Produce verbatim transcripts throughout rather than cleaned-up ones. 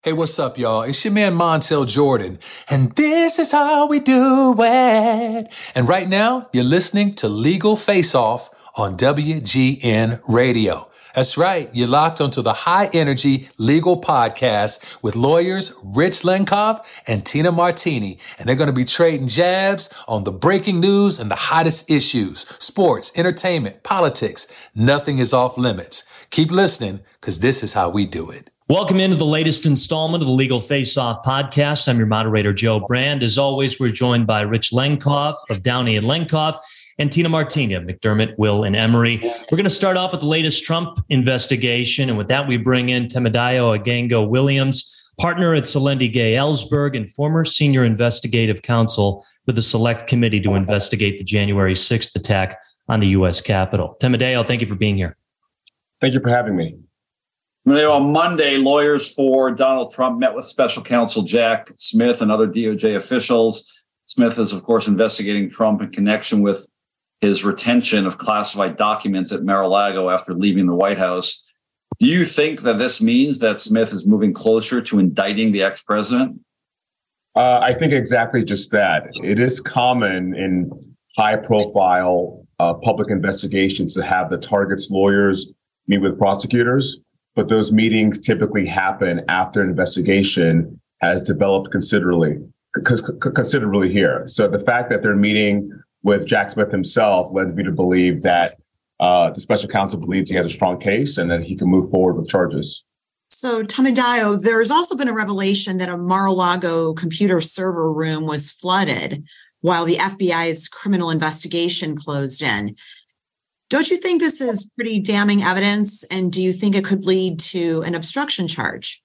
Hey, what's up, y'all? It's your man Montel Jordan, and this is how we do it. And right now, you're listening to Legal Face Off on W G N Radio. That's right. You're locked onto the high energy legal podcast with lawyers Rich Lenkov and Tina Martini. And they're going to be trading jabs on the breaking news and the hottest issues, sports, entertainment, politics. Nothing is off limits. Keep listening, because this is how we do it. Welcome into the latest installment of the Legal Face Off podcast. I'm your moderator, Joe Brand. As always, we're joined by Rich Lenkov of Downey and Lenkov and Tina Martini of McDermott, Will, and Emery. We're going to start off with the latest Trump investigation. And with that, we bring in Temidayo Agango Williams, partner at Selendi Gay Ellsberg and former senior investigative counsel with the Select Committee to investigate the January sixth attack on the U S Capitol. Temidayo, thank you for being here. Thank you for having me. On Monday, lawyers for Donald Trump met with special counsel Jack Smith and other D O J officials. Smith is, of course, investigating Trump in connection with his retention of classified documents at Mar-a-Lago after leaving the White House. Do you think that this means that Smith is moving closer to indicting the ex-president? Uh, I think exactly just that. It is common in high-profile uh, public investigations to have the target's lawyers meet with prosecutors. But those meetings typically happen after an investigation has developed considerably, considerably here. So the fact that they're meeting with Jack Smith himself led me to believe that uh, the special counsel believes he has a strong case and that he can move forward with charges. So, Temidayo, there's also been a revelation that a Mar-a-Lago computer server room was flooded while the F B I's criminal investigation closed in. Don't you think this is pretty damning evidence? And do you think it could lead to an obstruction charge?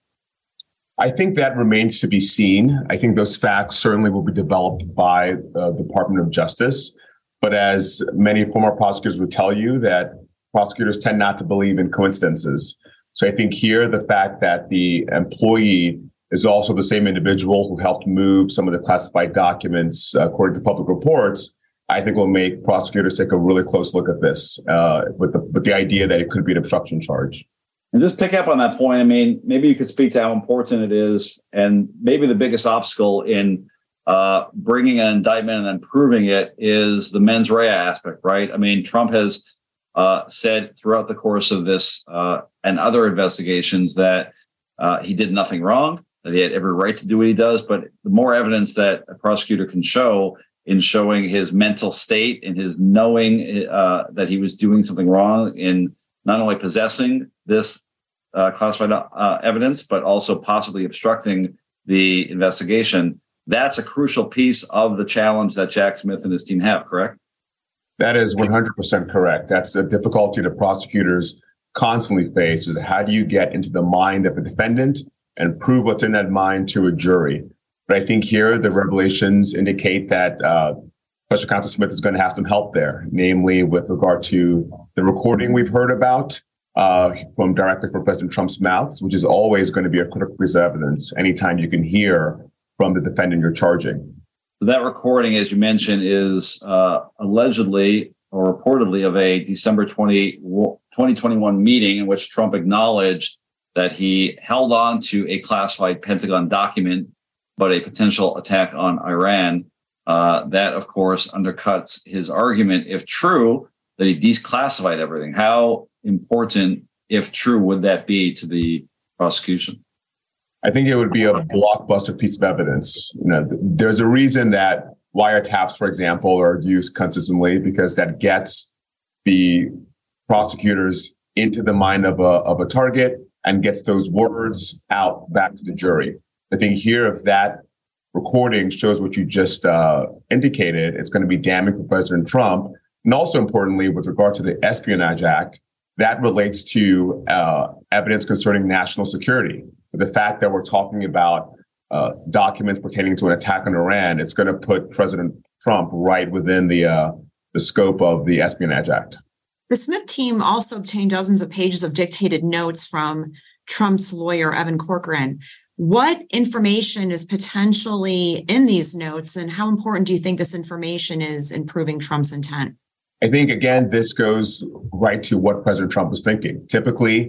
I think that remains to be seen. I think those facts certainly will be developed by the Department of Justice. But as many former prosecutors would tell you, that prosecutors tend not to believe in coincidences. So I think here, the fact that the employee is also the same individual who helped move some of the classified documents, uh, according to public reports, I think will make prosecutors take a really close look at this uh, with, the, with the idea that it could be an obstruction charge. And just pick up on that point. I mean, maybe you could speak to how important it is and maybe the biggest obstacle in uh, bringing an indictment and then proving it is the mens rea aspect, right? I mean, Trump has uh, said throughout the course of this uh, and other investigations that uh, he did nothing wrong, that he had every right to do what he does. But the more evidence that a prosecutor can show in showing his mental state and his knowing uh, that he was doing something wrong in not only possessing this uh, classified uh, evidence, but also possibly obstructing the investigation. That's a crucial piece of the challenge that Jack Smith and his team have, correct? That is one hundred percent correct. That's the difficulty that prosecutors constantly face, is how do you get into the mind of a defendant and prove what's in that mind to a jury? But I think here the revelations indicate that uh, Special Counsel Smith is going to have some help there, namely with regard to the recording we've heard about uh, from directly from President Trump's mouth, which is always going to be a critical piece of evidence anytime you can hear from the defendant you're charging. That recording, as you mentioned, is uh, allegedly or reportedly of a December twentieth, twenty twenty-one meeting in which Trump acknowledged that he held on to a classified Pentagon document but a potential attack on Iran. Uh, that, of course, undercuts his argument, if true, that he declassified everything. How important, if true, would that be to the prosecution? I think it would be a blockbuster piece of evidence. You know, there's a reason that wiretaps, for example, are used consistently, because that gets the prosecutors into the mind of a, of a target and gets those words out back to the jury. I think here, if that recording shows what you just uh, indicated, it's going to be damning for President Trump. And also importantly, with regard to the Espionage Act, that relates to uh, evidence concerning national security. The fact that we're talking about uh, documents pertaining to an attack on Iran, it's going to put President Trump right within the uh, the scope of the Espionage Act. The Smith team also obtained dozens of pages of dictated notes from Trump's lawyer, Evan Corcoran. What information is potentially in these notes, and how important do you think this information is in proving Trump's intent? I think, again, this goes right to what President Trump was thinking. Typically,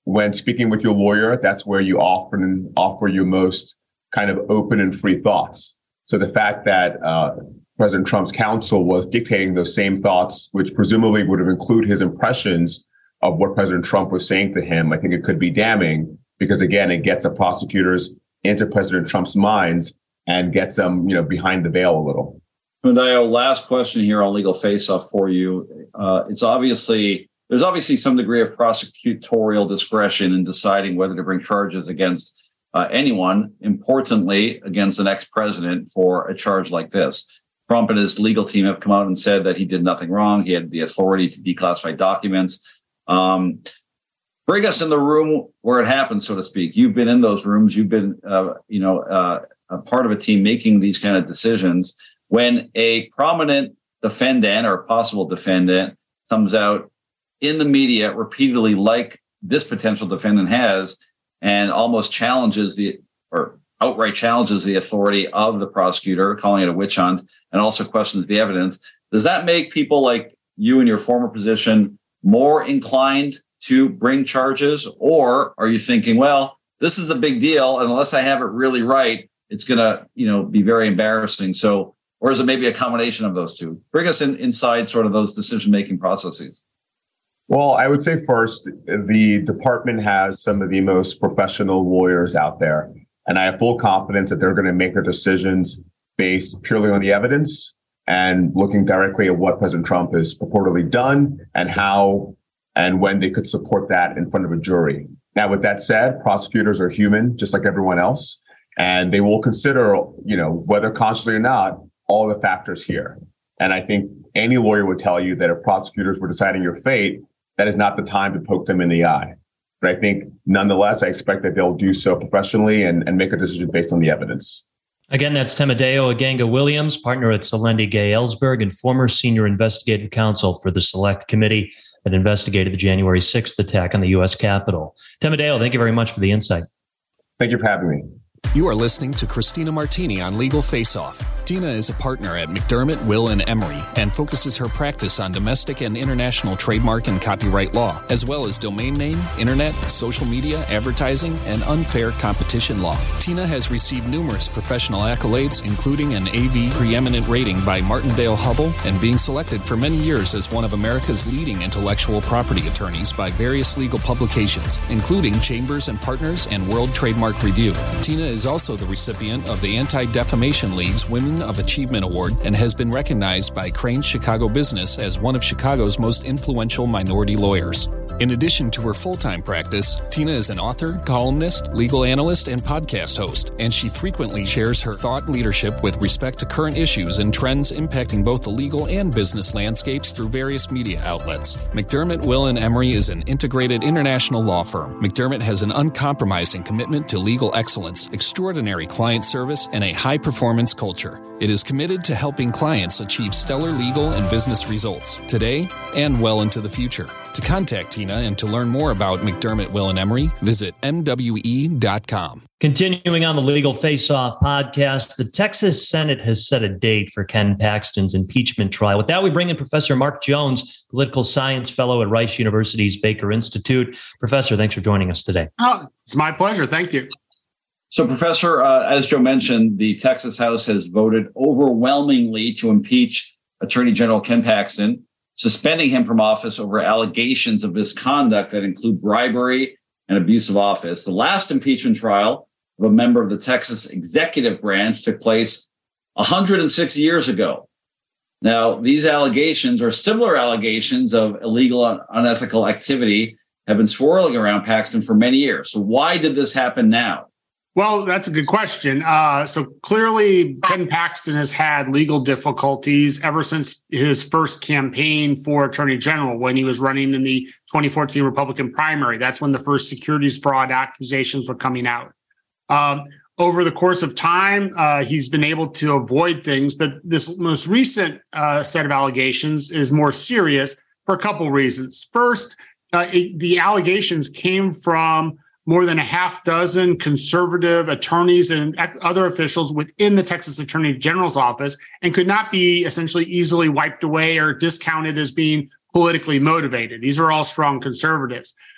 when speaking with your lawyer, that's where you often offer your most kind of open and free thoughts. So the fact that uh, President Trump's counsel was dictating those same thoughts, which presumably would have included his impressions of what President Trump was saying to him, I think it could be damning because, again, it gets the prosecutors into President Trump's minds and gets them, you know, behind the veil a little. Mendayo, last question here on Legal Face-Off for you. Uh, it's obviously, there's obviously some degree of prosecutorial discretion in deciding whether to bring charges against uh, anyone, importantly, against an ex-president for a charge like this. Trump and his legal team have come out and said that he did nothing wrong. He had the authority to declassify documents. Um, bring us in the room where it happened, so to speak. You've been in those rooms. You've been, uh, you know, uh, a part of a team making these kind of decisions. When a prominent defendant or a possible defendant comes out in the media repeatedly, like this potential defendant has, and almost challenges the, or outright challenges the authority of the prosecutor, calling it a witch hunt, and also questions the evidence, does that make people like you in your former position more inclined to bring charges? Or are you thinking, well, this is a big deal, and unless I have it really right, it's going to, you know, be very embarrassing. So, or is it maybe a combination of those two? Bring us in, inside sort of those decision-making processes. Well, I would say first, the department has some of the most professional lawyers out there. And I have full confidence that they're going to make their decisions based purely on the evidence and looking directly at what President Trump has purportedly done and how and when they could support that in front of a jury. Now, with that said, prosecutors are human, just like everyone else, and they will consider, you know, whether consciously or not, all the factors here. And I think any lawyer would tell you that if prosecutors were deciding your fate, that is not the time to poke them in the eye. But I think nonetheless, I expect that they'll do so professionally and, and make a decision based on the evidence. Again, that's Temideo Aganga-Williams, partner at Selendi Gay Ellsberg and former senior investigative counsel for the Select Committee that investigated the January sixth attack on the U S Capitol. Temideo, thank you very much for the insight. Thank you for having me. You are listening to Christina Martini on Legal Face Off. Tina is a partner at McDermott, Will and Emery and focuses her practice on domestic and international trademark and copyright law, as well as domain name, internet, social media, advertising, and unfair competition law. Tina has received numerous professional accolades, including an A V preeminent rating by Martindale-Hubbell and being selected for many years as one of America's leading intellectual property attorneys by various legal publications, including Chambers and Partners and World Trademark Review. Tina is also the recipient of the Anti-Defamation League's Women of Achievement Award and has been recognized by Crain's Chicago Business as one of Chicago's most influential minority lawyers. In addition to her full-time practice, Tina is an author, columnist, legal analyst, and podcast host, and she frequently shares her thought leadership with respect to current issues and trends impacting both the legal and business landscapes through various media outlets. McDermott, Will and Emery is an integrated international law firm. McDermott has an uncompromising commitment to legal excellence, extraordinary client service, and a high-performance culture. It is committed to helping clients achieve stellar legal and business results today and well into the future. To contact Tina and to learn more about McDermott, Will and Emery, visit M W E dot com. Continuing on the Legal Face-Off podcast, the Texas Senate has set a date for Ken Paxton's impeachment trial. With that, we bring in Professor Mark Jones, political science fellow at Rice University's Baker Institute. Professor, thanks for joining us today. Oh, it's my pleasure. Thank you. So, Professor, uh, as Joe mentioned, the Texas House has voted overwhelmingly to impeach Attorney General Ken Paxton, suspending him from office over allegations of misconduct that include bribery and abuse of office. The last impeachment trial of a member of the Texas executive branch took place one hundred six years ago. Now, these allegations or similar allegations of illegal and unethical activity have been swirling around Paxton for many years. So why did this happen now? Well, that's a good question. Uh, so clearly, Ken Paxton has had legal difficulties ever since his first campaign for Attorney General when he was running in the twenty fourteen Republican primary. That's when the first securities fraud accusations were coming out. Um, over the course of time, uh, he's been able to avoid things, but this most recent uh, set of allegations is more serious for a couple reasons. First, uh, it, the allegations came from more than a half dozen conservative attorneys and other officials within the Texas Attorney General's office and could not be essentially easily wiped away or discounted as being politically motivated. These are all strong conservatives.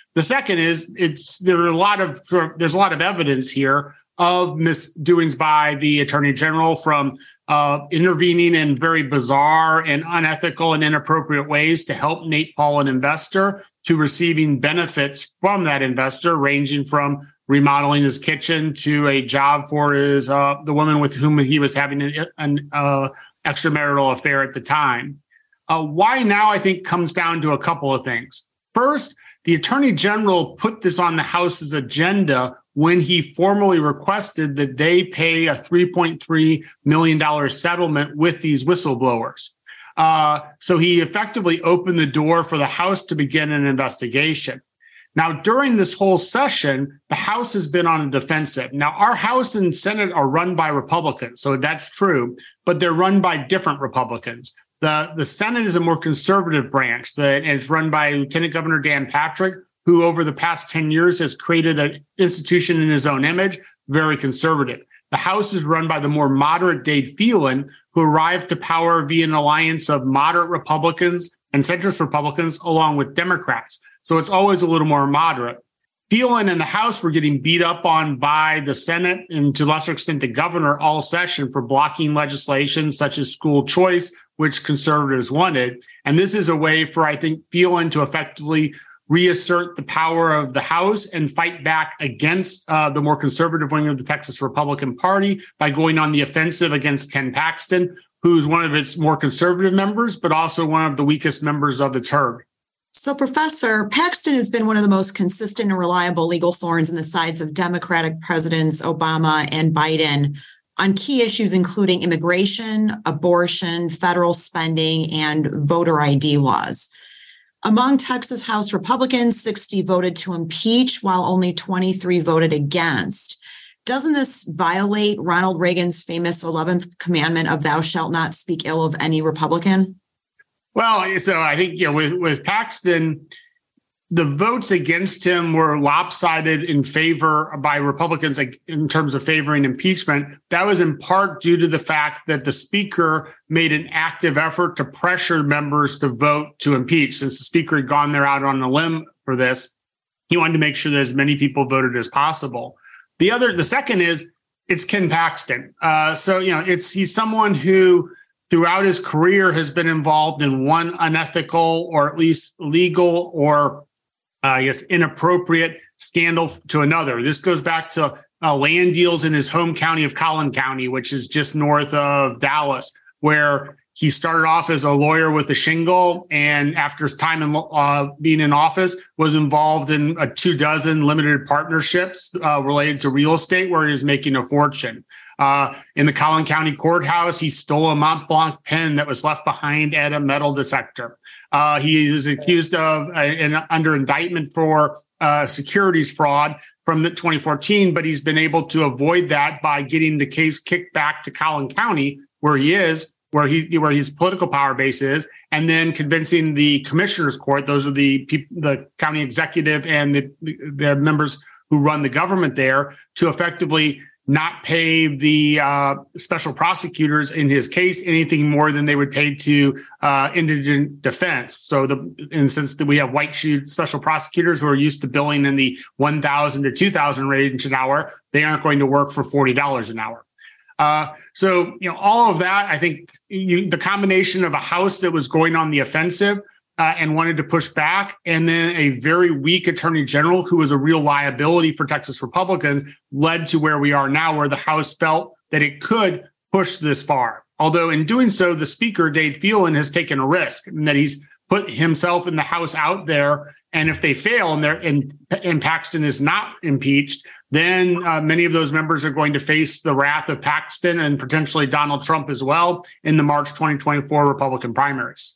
The second is it's there are a lot of there's a lot of evidence here of misdoings by the Attorney General, from uh, intervening in very bizarre and unethical and inappropriate ways to help Nate Paul, an investor, to receiving benefits from that investor, ranging from remodeling his kitchen to a job for his uh, the woman with whom he was having an, an uh, extramarital affair at the time. Uh, why now, I think, comes down to a couple of things. First, the Attorney General put this on the House's agenda when he formally requested that they pay a three point three million dollars settlement with these whistleblowers. Uh, so he effectively opened the door for the House to begin an investigation. Now, during this whole session, the House has been on a defensive. Now, our House and Senate are run by Republicans, so that's true, but they're run by different Republicans. The, the Senate is a more conservative branch that is run by Lieutenant Governor Dan Patrick, who over the past ten years has created an institution in his own image, very conservative. The House is run by the more moderate Dade Phelan, who arrived to power via an alliance of moderate Republicans and centrist Republicans, along with Democrats. So it's always a little more moderate. Phelan and the House were getting beat up on by the Senate and to a lesser extent the governor all session for blocking legislation such as school choice, which conservatives wanted. And this is a way for, I think, Phelan to effectively reassert the power of the House and fight back against uh, the more conservative wing of the Texas Republican Party by going on the offensive against Ken Paxton, who's one of its more conservative members, but also one of the weakest members of its herd. So, Professor, Paxton has been one of the most consistent and reliable legal thorns in the sides of Democratic presidents Obama and Biden on key issues including immigration, abortion, federal spending, and voter I D laws. Among Texas House Republicans, sixty voted to impeach, while only twenty-three voted against. Doesn't this violate Ronald Reagan's famous eleventh commandment of thou shalt not speak ill of any Republican? Well, so I think, you know, with, with Paxton, the votes against him were lopsided in favor by Republicans in terms of favoring impeachment. That was in part due to the fact that the speaker made an active effort to pressure members to vote to impeach. Since the speaker had gone there out on a limb for this, he wanted to make sure that as many people voted as possible. The other, the second is it's Ken Paxton. Uh, so, you know, it's he's someone who throughout his career has been involved in one unethical or at least legal or Uh, I guess, inappropriate scandal to another. This goes back to uh, land deals in his home county of Collin County, which is just north of Dallas, where he started off as a lawyer with a shingle, and after his time in uh, being in office, was involved in a two dozen limited partnerships uh, related to real estate, where he was making a fortune. Uh, in the Collin County Courthouse, he stole a Mont Blanc pen that was left behind at a metal detector. Uh, he was accused of uh, and under indictment for uh, securities fraud from the twenty fourteen, but he's been able to avoid that by getting the case kicked back to Collin County, where he is, where he where his political power base is, and then convincing the commissioners court, those are the people, the county executive and the, the members who run the government there, to effectively not pay the uh, special prosecutors in his case anything more than they would pay to uh, indigent defense. So the instance that we have white shoe special prosecutors who are used to billing in the one thousand to two thousand range an hour, they aren't going to work for forty dollars an hour. Uh, so, you know, all of that, I think you, the combination of a House that was going on the offensive uh, and wanted to push back, and then a very weak Attorney General who was a real liability for Texas Republicans, led to where we are now, where the House felt that it could push this far. Although in doing so, the Speaker, Dade Phelan, has taken a risk, and that he's put himself and the House out there. And if they fail and, and, and Paxton is not impeached, then uh, many of those members are going to face the wrath of Paxton and potentially Donald Trump as well in the March twenty twenty-four Republican primaries.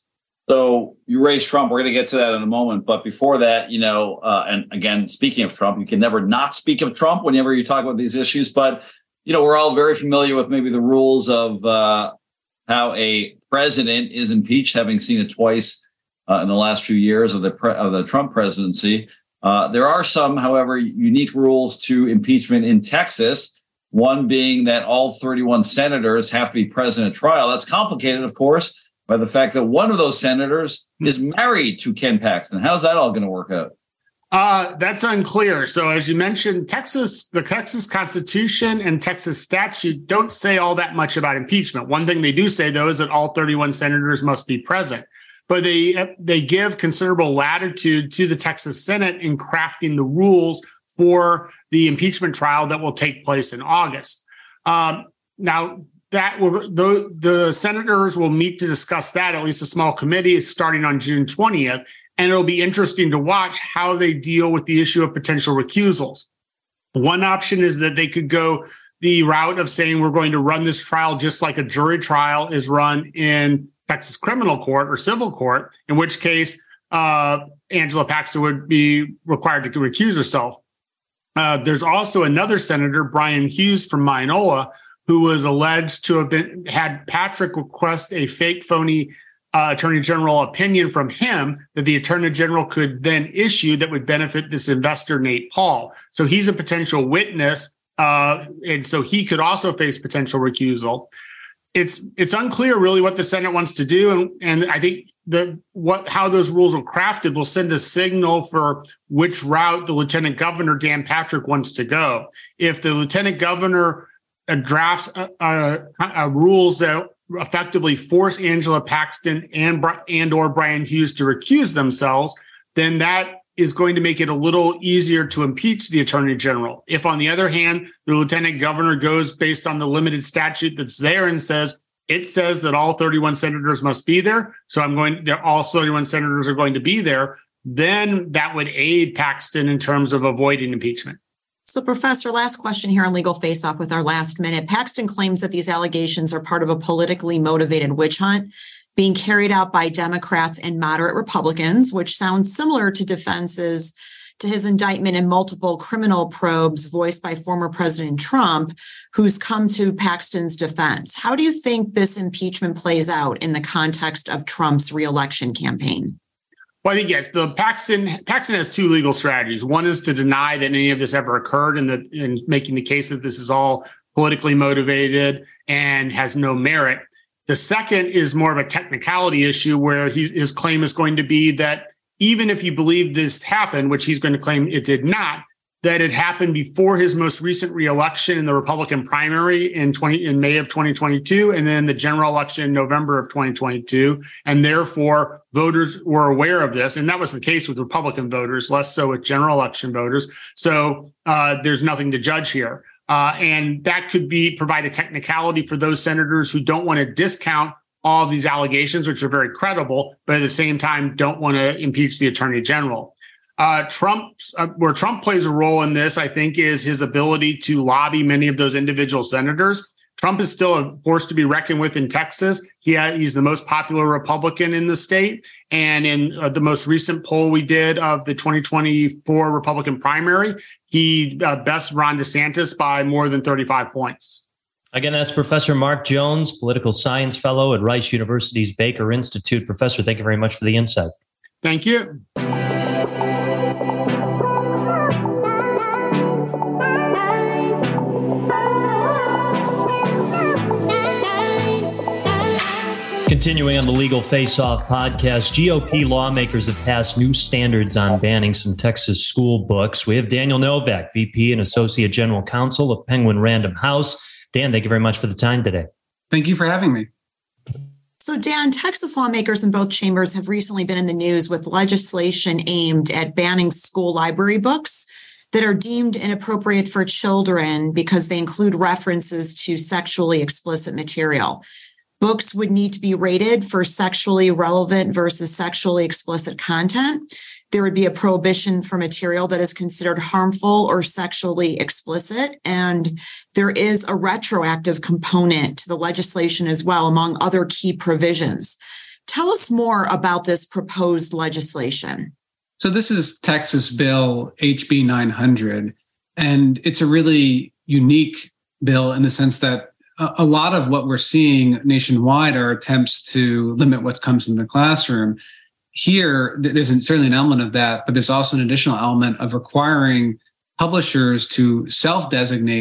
So you raised Trump. We're going to get to that in a moment. But before that, you know, uh, and again, speaking of Trump, you can never not speak of Trump whenever you talk about these issues. But, you know, we're all very familiar with maybe the rules of uh, how a president is impeached, having seen it twice uh, in the last few years of the pre- of the Trump presidency. Uh, there are some, however, unique rules to impeachment in Texas, one being that all thirty-one senators have to be present at trial. That's complicated, of course, by the fact that one of those senators is married to Ken Paxton. How's that all going to work out? Uh, that's unclear. So as you mentioned, Texas, the Texas Constitution and Texas statute don't say all that much about impeachment. One thing they do say, though, is that all thirty-one senators must be present. But they they give considerable latitude to the Texas Senate in crafting the rules for the impeachment trial that will take place in August. Um, now, that will, the, the senators will meet to discuss that, at least a small committee, starting on June twentieth. And it'll be interesting to watch how they deal with the issue of potential recusals. One option is that they could go the route of saying we're going to run this trial just like a jury trial is run in Texas criminal court or civil court, in which case uh, Angela Paxton would be required to recuse herself. Uh, there's also another senator, Brian Hughes from Mianola, who was alleged to have been had Patrick request a fake, phony uh, attorney general opinion from him that the attorney general could then issue that would benefit this investor, Nate Paul. So he's a potential witness, uh, and so he could also face potential recusal. It's it's unclear really what the Senate wants to do, and, and I think the what how those rules are crafted will send a signal for which route the Lieutenant Governor Dan Patrick wants to go. If the Lieutenant Governor uh, drafts uh, uh, uh, rules that effectively force Angela Paxton and and or Brian Hughes to recuse themselves, then that is going to make it a little easier to impeach the Attorney General. If, on the other hand, the Lieutenant Governor goes based on the limited statute that's there and says, it says that all thirty-one senators must be there, so I'm going, all thirty-one senators are going to be there, then that would aid Paxton in terms of avoiding impeachment. So, Professor, last question here on Legal Face Off with our last minute. Paxton claims that these allegations are part of a politically motivated witch hunt being carried out by Democrats and moderate Republicans, which sounds similar to defenses to his indictment in multiple criminal probes voiced by former President Trump, who's come to Paxton's defense. How do you think this impeachment plays out in the context of Trump's reelection campaign? Well, I think, yes, the Paxton Paxton has two legal strategies. One is to deny that any of this ever occurred and that in making the case that this is all politically motivated and has no merit. The second is more of a technicality issue where he, his claim is going to be that even if you believe this happened, which he's going to claim it did not, that it happened before his most recent reelection in the Republican primary in twenty in May of twenty twenty-two, and then the general election in November of twenty twenty-two. And therefore, voters were aware of this. And that was the case with Republican voters, less so with general election voters. So uh, there's nothing to judge here. Uh, and that could be provide a technicality for those senators who don't want to discount all of these allegations, which are very credible, but at the same time don't want to impeach the attorney general. Uh, Trump, uh, where Trump plays a role in this, I think, is his ability to lobby many of those individual senators. Trump is still a force to be reckoned with in Texas. He ha- he's the most popular Republican in the state. And in uh, the most recent poll we did of the twenty twenty-four Republican primary, he uh, bests Ron DeSantis by more than thirty-five points. Again, that's Professor Mark Jones, political science fellow at Rice University's Baker Institute. Professor, thank you very much for the insight. Thank you. Continuing on the Legal Face-Off podcast, G O P lawmakers have passed new standards on banning some Texas school books. We have Daniel Novak, V P and Associate General Counsel of Penguin Random House. Dan, thank you very much for the time today. Thank you for having me. So, Dan, Texas lawmakers in both chambers have recently been in the news with legislation aimed at banning school library books that are deemed inappropriate for children because they include references to sexually explicit material. Books would need to be rated for sexually relevant versus sexually explicit content. There would be a prohibition for material that is considered harmful or sexually explicit. And there is a retroactive component to the legislation as well, among other key provisions. Tell us more about this proposed legislation. So this is Texas Bill H B nine hundred, and it's a really unique bill in the sense that a lot of what we're seeing nationwide are attempts to limit what comes in the classroom. Here, there's certainly an element of that, but there's also an additional element of requiring publishers to self-designate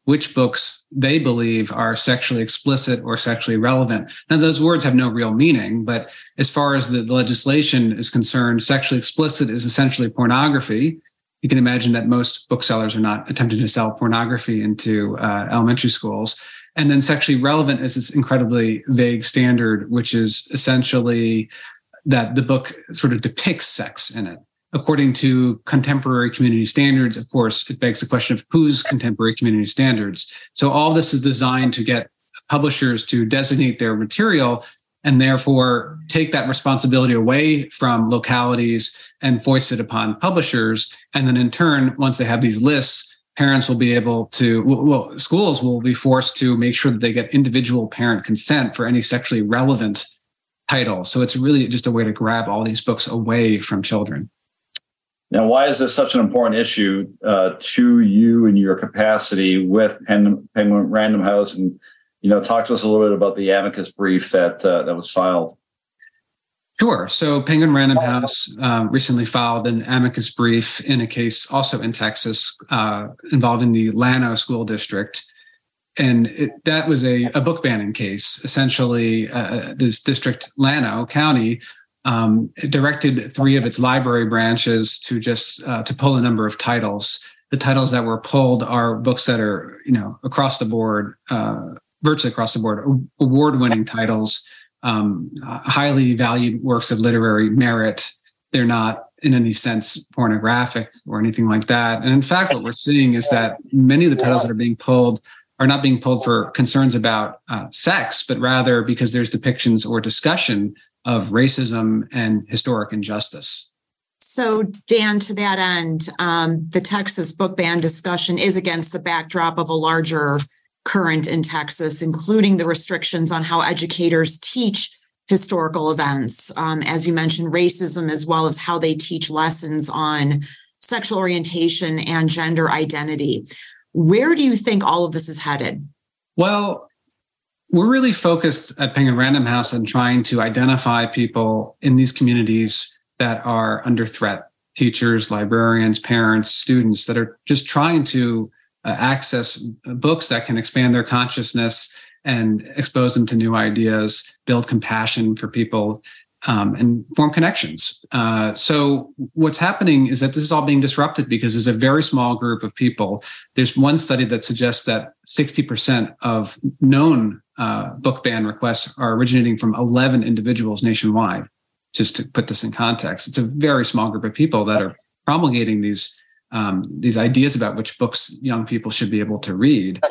which books they believe are sexually explicit or sexually relevant. Now, those words have no real meaning, but as far as the, the legislation is concerned, sexually explicit is essentially pornography. You can imagine that most booksellers are not attempting to sell pornography into uh, elementary schools. And then sexually relevant is this incredibly vague standard, which is essentially that the book sort of depicts sex in it. According to contemporary community standards, of course, it begs the question of whose contemporary community standards. So all this is designed to get publishers to designate their material and therefore take that responsibility away from localities and foist it upon publishers. And then in turn, once they have these lists, parents will be able to, well, schools will be forced to make sure that they get individual parent consent for any sexually relevant title. So it's really just a way to grab all these books away from children. Now, why is this such an important issue uh, to you and your capacity with Penguin Random House? And, you know, talk to us a little bit about the amicus brief that uh, that was filed. Sure. So Penguin Random House um, recently filed an amicus brief in a case also in Texas uh, involving the Llano School District. And it, that was a, a book banning case. Essentially, uh, this district, Llano County, um, directed three of its library branches to just uh, to pull a number of titles. The titles that were pulled are books that are, you know, across the board, uh, virtually across the board, award-winning titles, um, highly valued works of literary merit. They're not in any sense pornographic or anything like that. And in fact, what we're seeing is that many of the titles that are being pulled are not being pulled for concerns about uh, sex, but rather because there's depictions or discussion of racism and historic injustice. So, Dan, to that end, um, the Texas book ban discussion is against the backdrop of a larger current in Texas, including the restrictions on how educators teach historical events. Um, as you mentioned, racism, as well as how they teach lessons on sexual orientation and gender identity. Where do you think all of this is headed? Well, we're really focused at Penguin Random House on trying to identify people in these communities that are under threat. Teachers, librarians, parents, students that are just trying to uh, access books that can expand their consciousness and expose them to new ideas, build compassion for people, um, and form connections. Uh, so what's happening is that this is all being disrupted because there's a very small group of people. There's one study that suggests that sixty percent of known uh, book ban requests are originating from eleven individuals nationwide. Just to put this in context, it's a very small group of people that are promulgating these um, these ideas about which books young people should be able to read.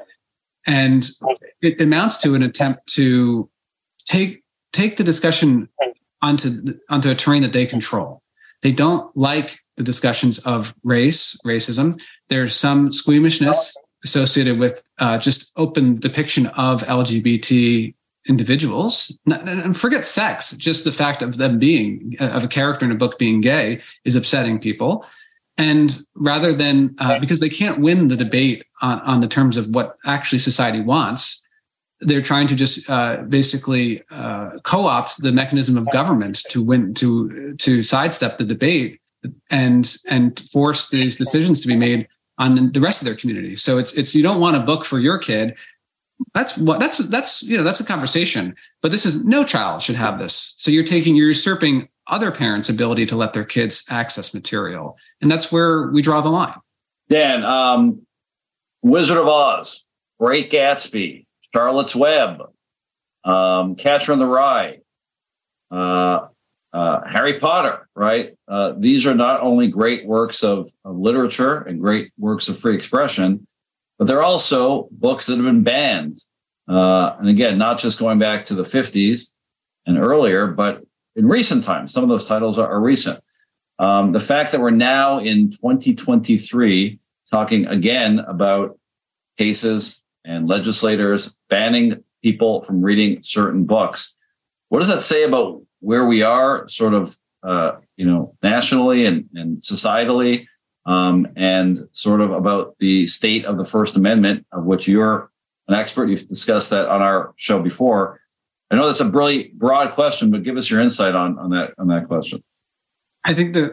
And it amounts to an attempt to take take the discussion onto onto a terrain that they control. They don't like the discussions of race, racism. There's some squeamishness associated with uh, just open depiction of L G B T individuals. And forget sex, just the fact of them being, of a character in a book being gay is upsetting people. And rather than, uh, because they can't win the debate on, on the terms of what actually society wants, they're trying to just uh, basically uh, co-opt the mechanism of government to win, to to sidestep the debate and and force these decisions to be made on the rest of their community. So it's it's you don't want a book for your kid. That's what that's that's you know that's a conversation. But this is no child should have this. So you're taking you're usurping other parents' ability to let their kids access material, and that's where we draw the line. Dan, um, Wizard of Oz, Great Gatsby, Charlotte's Web, um, Catcher in the Rye, uh, uh, Harry Potter, right? Uh, these are not only great works of, of literature and great works of free expression, but they're also books that have been banned. Uh, and again, not just going back to the fifties and earlier, but in recent times. Some of those titles are, are recent. Um, the fact that we're now in twenty twenty-three talking again about cases and legislators banning people from reading certain books. What does that say about where we are sort of, uh, you know, nationally and, and societally, um, and sort of about the state of the First Amendment, of which you're an expert? You've discussed that on our show before. I know that's a really broad question, but give us your insight on, on that on that question. I think the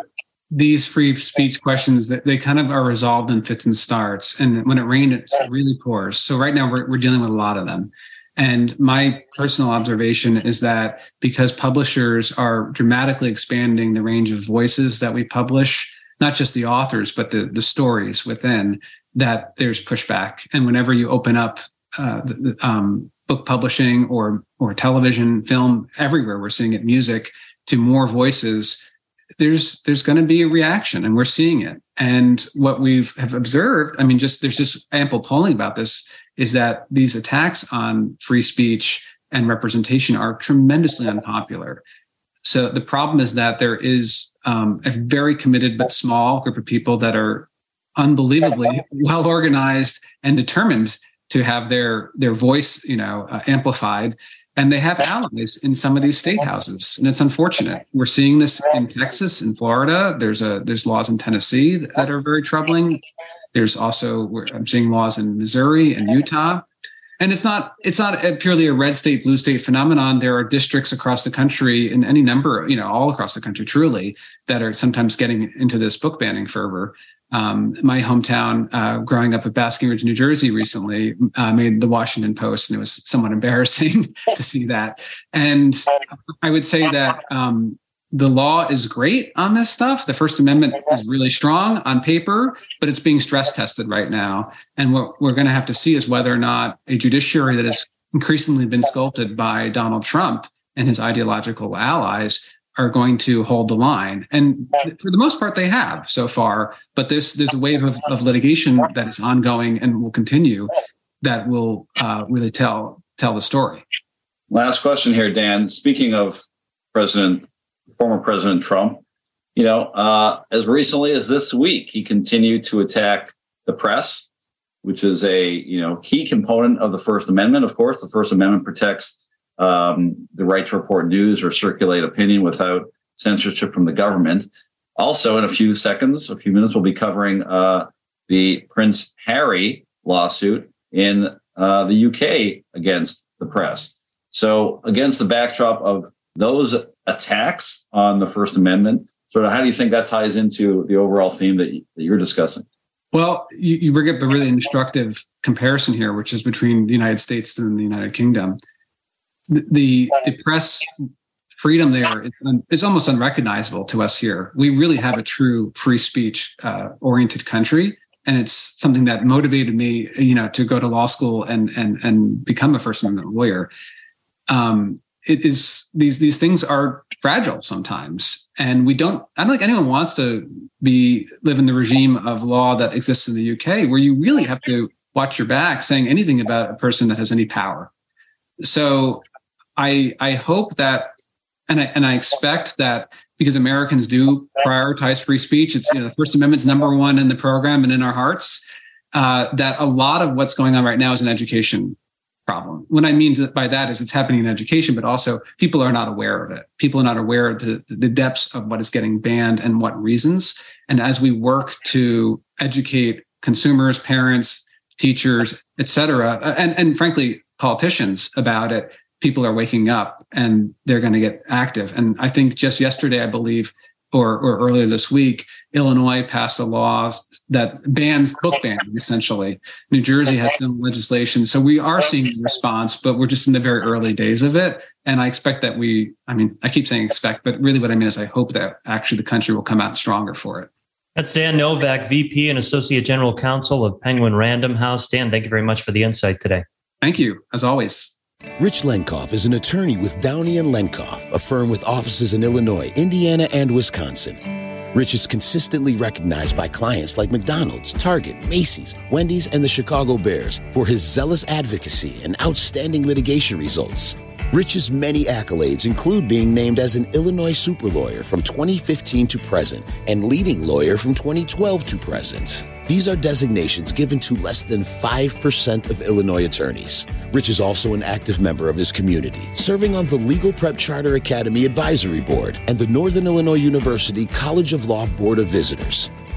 these free speech questions, that they kind of are resolved in fits and starts. And when it rains, it really pours. So right now we're, we're dealing with a lot of them. And my personal observation is that because publishers are dramatically expanding the range of voices that we publish, not just the authors, but the, the stories within, that there's pushback. And whenever you open up uh, the, the, um, book publishing or or television, film, everywhere, we're seeing it, music, to more voices, there's there's going to be a reaction, and we're seeing it. And what we've have observed, I mean, just there's just ample polling about this, is that these attacks on free speech and representation are tremendously unpopular. So the problem is that there is um, a very committed but small group of people that are unbelievably well organized and determined to have their their voice, you know, uh, amplified. And they have allies in some of these state houses, and it's unfortunate. We're seeing this in Texas, in Florida. There's a there's laws in Tennessee that are very troubling. There's also I'm seeing laws in Missouri and Utah, and it's not it's not a purely a red state, blue state phenomenon. There are districts across the country, in any number, you know, all across the country, truly, that are sometimes getting into this book banning fervor. Um, my hometown, uh, growing up at Basking Ridge, New Jersey, recently uh, made the Washington Post, and it was somewhat embarrassing to see that. And I would say that um, the law is great on this stuff. The First Amendment is really strong on paper, but it's being stress tested right now. And what we're going to have to see is whether or not a judiciary that has increasingly been sculpted by Donald Trump and his ideological allies are going to hold the line. And for the most part, they have so far. But there's, there's a wave of, of litigation that is ongoing and will continue that will uh, really tell tell the story. Last question here, Dan. Speaking of President, former President Trump, you know, uh, as recently as this week, he continued to attack the press, which is a, you know, key component of the First Amendment. Of course, the First Amendment protects Um, the right to report news or circulate opinion without censorship from the government. Also, in a few seconds, a few minutes, we'll be covering uh, the Prince Harry lawsuit in uh, the U K against the press. So against the backdrop of those attacks on the First Amendment, sort of how do you think that ties into the overall theme that, you, that you're discussing? Well, you, you bring up a really instructive comparison here, which is between the United States and the United Kingdom. The, the press freedom there is it's almost unrecognizable to us here. We really have a true free speech uh, oriented country, and it's something that motivated me, you know, to go to law school and and and become a First Amendment lawyer. Um, it is these these things are fragile sometimes, and we don't. I don't think anyone wants to be live in the regime of law that exists in the U K, where you really have to watch your back saying anything about a person that has any power. So I I hope that, and I and I expect that, because Americans do prioritize free speech. It's, you know, the First Amendment's number one in the program and in our hearts. Uh, that a lot of what's going on right now is an education problem. What I mean by that is it's happening in education, but also people are not aware of it. People are not aware of the, the depths of what is getting banned and what reasons. And as we work to educate consumers, parents, teachers, et cetera, and and frankly politicians about it, people are waking up and they're going to get active. And I think just yesterday, I believe, or, or earlier this week, Illinois passed a law that bans book banning, essentially. New Jersey has some legislation. So we are seeing a response, but we're just in the very early days of it. And I expect that we, I mean, I keep saying expect, but really what I mean is I hope that actually the country will come out stronger for it. That's Dan Novak, V P and Associate General Counsel of Penguin Random House. Dan, thank you very much for the insight today. Thank you, as always. Rich Lenkoff is an attorney with Downey and Lenkoff, a firm with offices in Illinois, Indiana, and Wisconsin. Rich is consistently recognized by clients like McDonald's, Target, Macy's, Wendy's, and the Chicago Bears for his zealous advocacy and outstanding litigation results. Rich's many accolades include being named as an Illinois super lawyer from twenty fifteen to present and leading lawyer from twenty twelve to present. These are designations given to less than five percent of Illinois attorneys. Rich is also an active member of his community, serving on the Legal Prep Charter Academy Advisory Board and the Northern Illinois University College of Law Board of Visitors.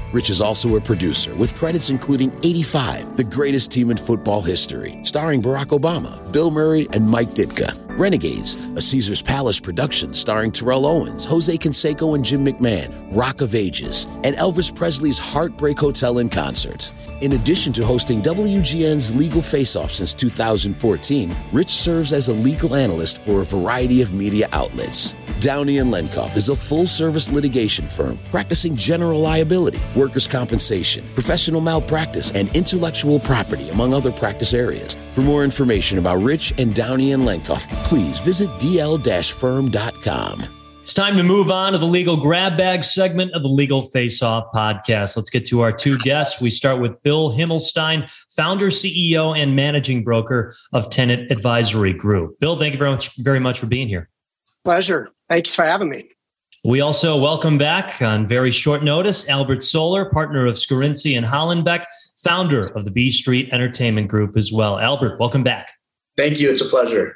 Rich is also a producer with credits including eighty-five, The Greatest Team in Football History, starring Barack Obama, Bill Murray, and Mike Ditka. Renegades, a Caesar's Palace production starring Terrell Owens, Jose Canseco, and Jim McMahon, Rock of Ages, and Elvis Presley's Heartbreak Hotel in concert. In addition to hosting W G N's Legal Face-Off since two thousand fourteen, Rich serves as a legal analyst for a variety of media outlets. Downey and Lenkoff is a full-service litigation firm practicing general liability, workers' compensation, professional malpractice, and intellectual property, among other practice areas. For more information about Rich and Downey and Lenkoff, please visit d l dash firm dot com. It's time to move on to the legal grab bag segment of the Legal Face-Off podcast. Let's get to our two guests. We start with Bill Himmelstein, founder, C E O, and managing broker of Tenet Advisory Group. Bill, thank you very much, very much for being here. Pleasure. Thanks for having me. We also welcome back on very short notice, Albert Soler, partner of Scorinci and Hollenbeck, founder of the B Street Entertainment Group as well. Albert, welcome back. Thank you. It's a pleasure.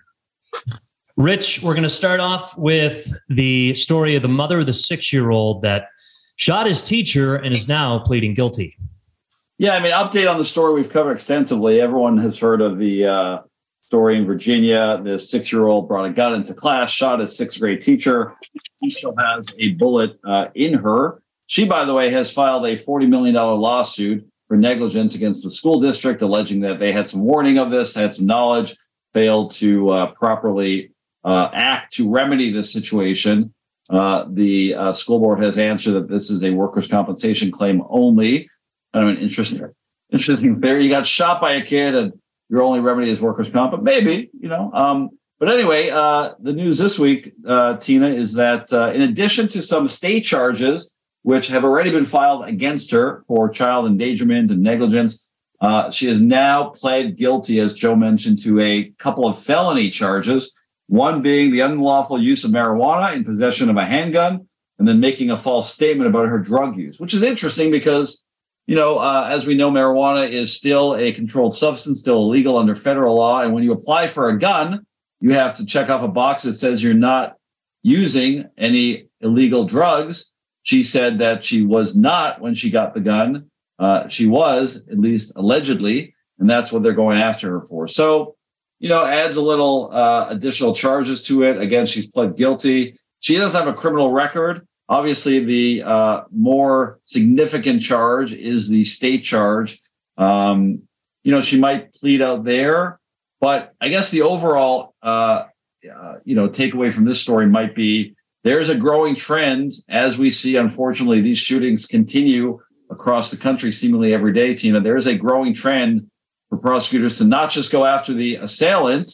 Rich, we're going to start off with the story of the mother of the six-year-old that shot his teacher and is now pleading guilty. Yeah, I mean, update on the story we've covered extensively. Everyone has heard of the uh, story in Virginia. This six-year-old brought a gun into class, shot his sixth grade teacher. He still has a bullet uh, in her. She, by the way, has filed a forty million dollars lawsuit for negligence against the school district, alleging that they had some warning of this, had some knowledge, failed to uh, properly uh, act to remedy this situation. Uh, the uh, school board has answered that this is a workers' compensation claim only. I mean, interesting, interesting theory. You got shot by a kid and your only remedy is workers' comp, but maybe, you know. Um, but anyway, uh, the news this week, uh, Tina, is that uh, in addition to some state charges, which have already been filed against her for child endangerment and negligence, uh, she has now pled guilty, as Joe mentioned, to a couple of felony charges, one being the unlawful use of marijuana in possession of a handgun, and then making a false statement about her drug use, which is interesting because, you know, uh, as we know, marijuana is still a controlled substance, still illegal under federal law. And when you apply for a gun, you have to check off a box that says you're not using any illegal drugs. She said that she was not when she got the gun. Uh, she was, at least allegedly, and that's what they're going after her for. So, you know, adds a little uh, additional charges to it. Again, she's pled guilty. She does have a criminal record. Obviously, the uh, more significant charge is the state charge. Um, you know, she might plead out there, but I guess the overall, uh, uh, you know, takeaway from this story might be there's a growing trend as we see, unfortunately, these shootings continue across the country seemingly every day, Tina. There's a growing trend for prosecutors to not just go after the assailant,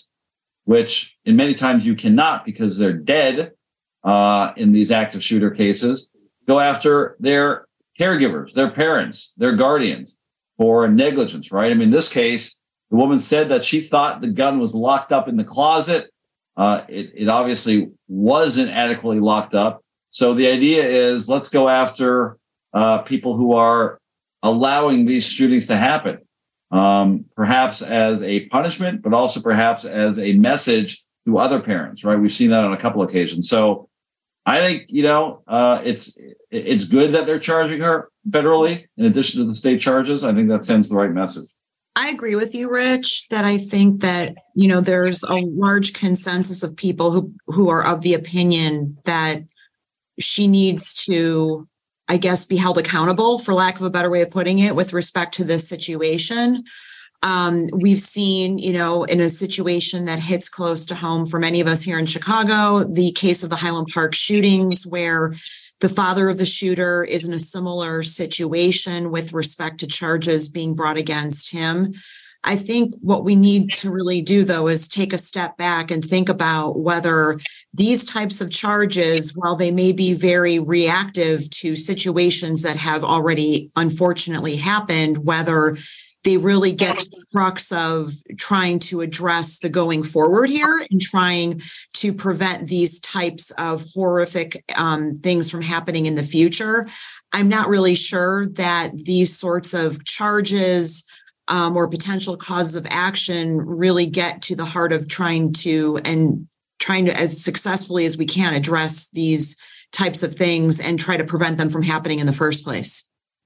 which in many times you cannot because they're dead uh, in these active shooter cases, go after their caregivers, their parents, their guardians for negligence, right? I mean, in this case, the woman said that she thought the gun was locked up in the closet. Uh, it, it obviously wasn't adequately locked up. So the idea is let's go after uh, people who are allowing these shootings to happen, um, perhaps as a punishment, but also perhaps as a message to other parents, right? We've seen that on a couple of occasions. So I think, you know, uh, it's it's good that they're charging her federally in addition to the state charges. I think that sends the right message. I agree with you, Rich, that I think that, you know, there's a large consensus of people who, who are of the opinion that she needs to, I guess, be held accountable, for lack of a better way of putting it, with respect to this situation. Um, we've seen, you know, in a situation that hits close to home for many of us here in Chicago, the case of the Highland Park shootings, where the father of the shooter is in a similar situation with respect to charges being brought against him. I think what we need to really do, though, is take a step back and think about whether these types of charges, while they may be very reactive to situations that have already unfortunately happened, whether they really get to the crux of trying to address the going forward here and trying to prevent these types of horrific um, things from happening in the future. I'm not really sure that these sorts of charges um, or potential causes of action really get to the heart of trying to and trying to, as successfully as we can, address these types of things and try to prevent them from happening in the first place.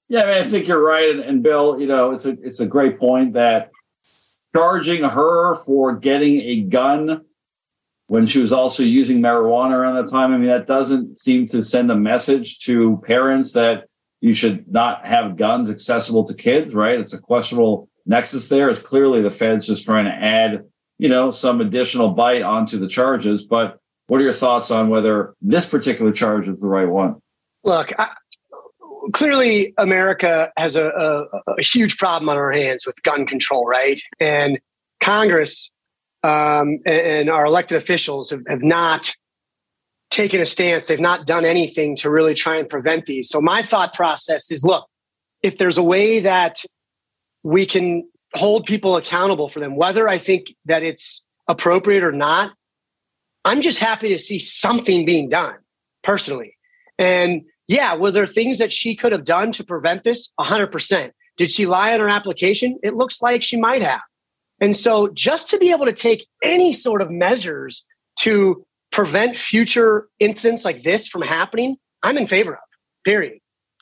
Yeah, I mean, I think you're right. And, and Bill, you know, it's a it's a great point that charging her for getting a gun when she was also using marijuana around that time, I mean, that doesn't seem to send a message to parents that you should not have guns accessible to kids, right? It's a questionable nexus there. It's clearly the Fed's just trying to add, you know, some additional bite onto the charges. But what are your thoughts on whether this particular charge is the right one? Look, I, clearly America has a, a, a huge problem on our hands with gun control, right? And Congress um, and our elected officials have, have not taken a stance. They've not done anything to really try and prevent these. So my thought process is, look, if there's a way that we can hold people accountable for them, whether I think that it's appropriate or not, I'm just happy to see something being done personally. And yeah, were there things that she could have done to prevent this? one hundred percent. Did she lie on her application? It looks like she might have. And so just to be able to take any sort of measures to prevent future incidents like this from happening, I'm in favor of, period.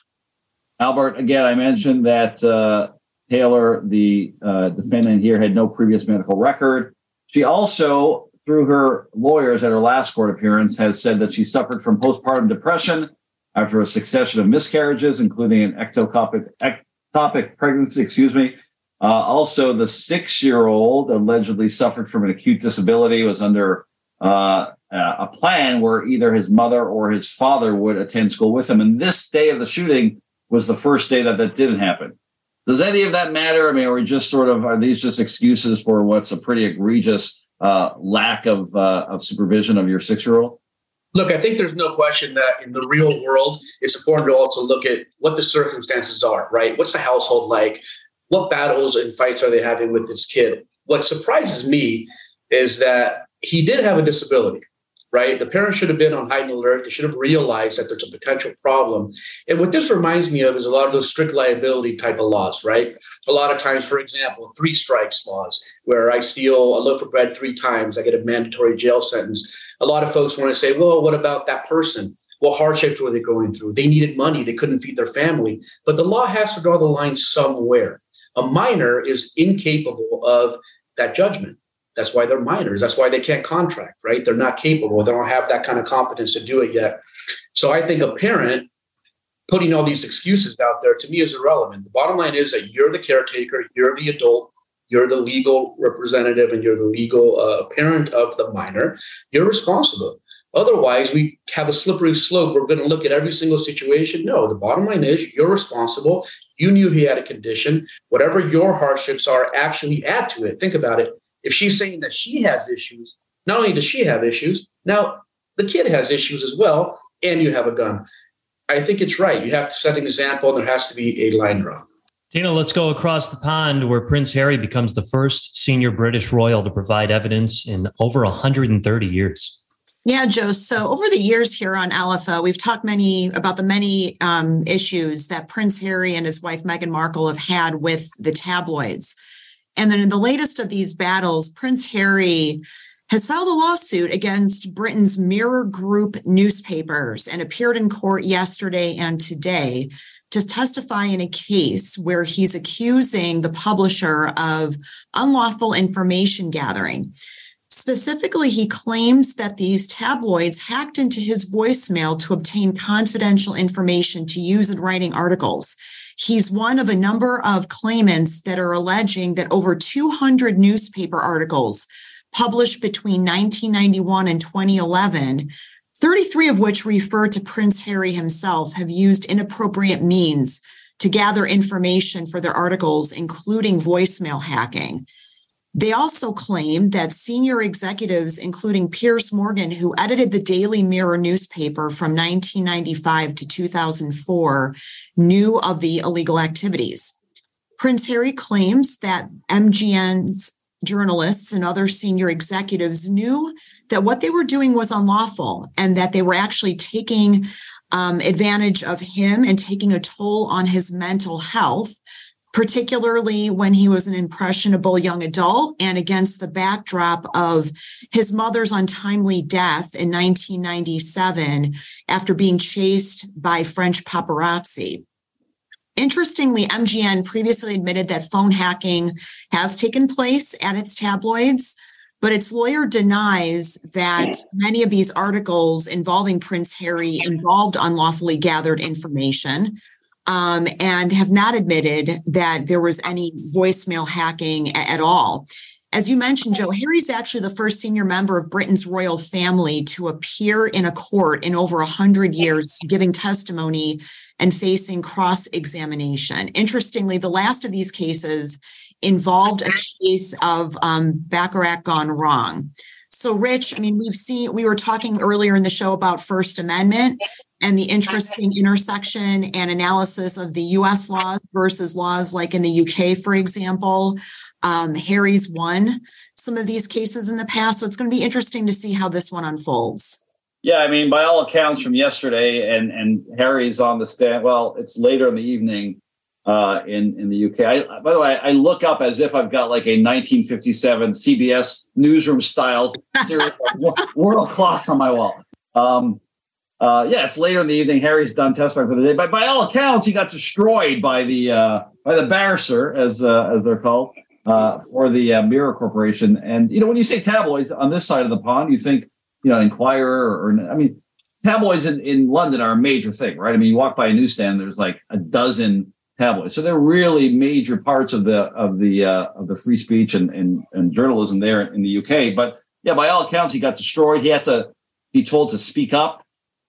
Albert, again, I mentioned that uh, Taylor, the uh, defendant here, had no previous medical record. She also, through her lawyers at her last court appearance, has said that she suffered from postpartum depression after a succession of miscarriages, including an ectopic, ectopic pregnancy, excuse me. Uh, also, the six-year-old allegedly suffered from an acute disability, was under uh, a plan where either his mother or his father would attend school with him. And this day of the shooting was the first day that that didn't happen. Does any of that matter? I mean, are we just sort of, are these just excuses for what's a pretty egregious uh, lack of uh, of supervision of your six-year-old? Look, I think there's no question that in the real world, it's important to also look at what the circumstances are, right? What's the household like? What battles and fights are they having with this kid? What surprises me is that he did have a disability, right? The parents should have been on heightened alert. They should have realized that there's a potential problem. And what this reminds me of is a lot of those strict liability type of laws, right? A lot of times, for example, three strikes laws, where I steal a loaf of bread three times, I get a mandatory jail sentence. A lot of folks want to say, well, what about that person? What hardships were they going through? They needed money. They couldn't feed their family. But the law has to draw the line somewhere. A minor is incapable of that judgment. That's why they're minors. That's why they can't contract, right? They're not capable. They don't have that kind of competence to do it yet. So I think a parent putting all these excuses out there, to me, is irrelevant. The bottom line is that you're the caretaker, you're the adult, you're the legal representative, and you're the legal uh, parent of the minor. You're responsible. Otherwise, we have a slippery slope. We're going to look at every single situation. No, the bottom line is you're responsible. You knew he had a condition. Whatever your hardships are, actually add to it. Think about it. If she's saying that she has issues, not only does she have issues, now the kid has issues as well, and you have a gun. I think it's right. You have to set an example, and there has to be a line drawn. Tina, let's go across the pond where Prince Harry becomes the first senior British royal to provide evidence in over one hundred thirty years. Yeah, Joe. So over the years here on L F O, we've talked many about the many um, issues that Prince Harry and his wife Meghan Markle have had with the tabloids. And then in the latest of these battles, Prince Harry has filed a lawsuit against Britain's Mirror Group newspapers and appeared in court yesterday and today to testify in a case where he's accusing the publisher of unlawful information gathering. Specifically, he claims that these tabloids hacked into his voicemail to obtain confidential information to use in writing articles. He's one of a number of claimants that are alleging that over two hundred newspaper articles published between nineteen ninety-one and twenty eleven, thirty-three of which refer to Prince Harry himself, have used inappropriate means to gather information for their articles, including voicemail hacking. They also claim that senior executives, including Piers Morgan, who edited the Daily Mirror newspaper from nineteen ninety-five to two thousand four, knew of the illegal activities. Prince Harry claims that M G N's journalists and other senior executives knew that what they were doing was unlawful and that they were actually taking um, advantage of him and taking a toll on his mental health, particularly when he was an impressionable young adult and against the backdrop of his mother's untimely death in nineteen ninety-seven after being chased by French paparazzi. Interestingly, M G N previously admitted that phone hacking has taken place at its tabloids, but its lawyer denies that many of these articles involving Prince Harry involved unlawfully gathered information, um, and have not admitted that there was any voicemail hacking a- at all. As you mentioned, Joe, Harry's actually the first senior member of Britain's royal family to appear in a court in over one hundred years, giving testimony and facing cross-examination. Interestingly, the last of these cases involved a case of um, Baccarat gone wrong. So, Rich, I mean, we've seen, we were talking earlier in the show about First Amendment and the interesting intersection and analysis of the U S laws versus laws like in the U K, for example. Um, Harry's won some of these cases in the past, so it's going to be interesting to see how this one unfolds. Yeah, I mean, by all accounts from yesterday, and and Harry's on the stand. Well, it's later in the evening uh, in in the U K. I, by the way, I look up as if I've got like a nineteen fifty-seven C B S newsroom style series of world clocks on my wall. Um, uh, yeah, it's later in the evening. Harry's done testifying for the day, but by all accounts, he got destroyed by the uh, by the barrister, as uh, as they're called, uh, for the uh, Mirror Corporation. And you know, when you say tabloids on this side of the pond, you think, you know, Inquirer, or, or I mean, tabloids in, in London are a major thing, right? I mean, you walk by a newsstand, there's like a dozen tabloids, so they're really major parts of the of the uh, of the free speech and, and and journalism there in the U K. But yeah, by all accounts, he got destroyed. He had to be told to speak up,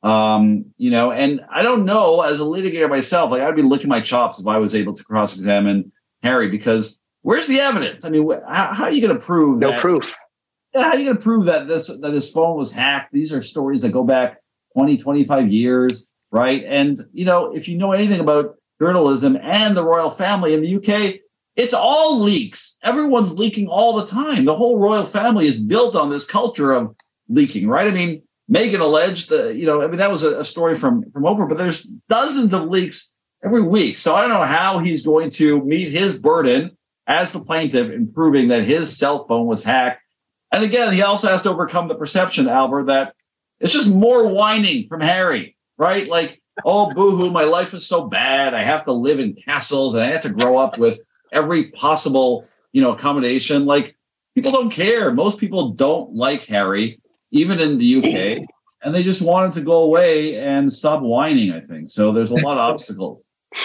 um, you know. And I don't know, as a litigator myself, like I'd be licking my chops if I was able to cross-examine Harry, because where's the evidence? I mean, how, how are you going to prove no that? proof? How are you going to prove that this that his phone was hacked? These are stories that go back twenty, twenty-five years, right? And, you know, if you know anything about journalism and the royal family in the U K, it's all leaks. Everyone's leaking all the time. The whole royal family is built on this culture of leaking, right? I mean, Meghan alleged, uh, you know, I mean, that was a, a story from, from Oprah, but there's dozens of leaks every week. So I don't know how he's going to meet his burden as the plaintiff in proving that his cell phone was hacked. And again, he also has to overcome the perception, Albert, that it's just more whining from Harry, right? Like, oh, boo-hoo, my life is so bad. I have to live in castles and I have to grow up with every possible, you know, accommodation. Like, people don't care. Most people don't like Harry, even in the U K, and they just want him to go away and stop whining, I think. So there's a lot of obstacles.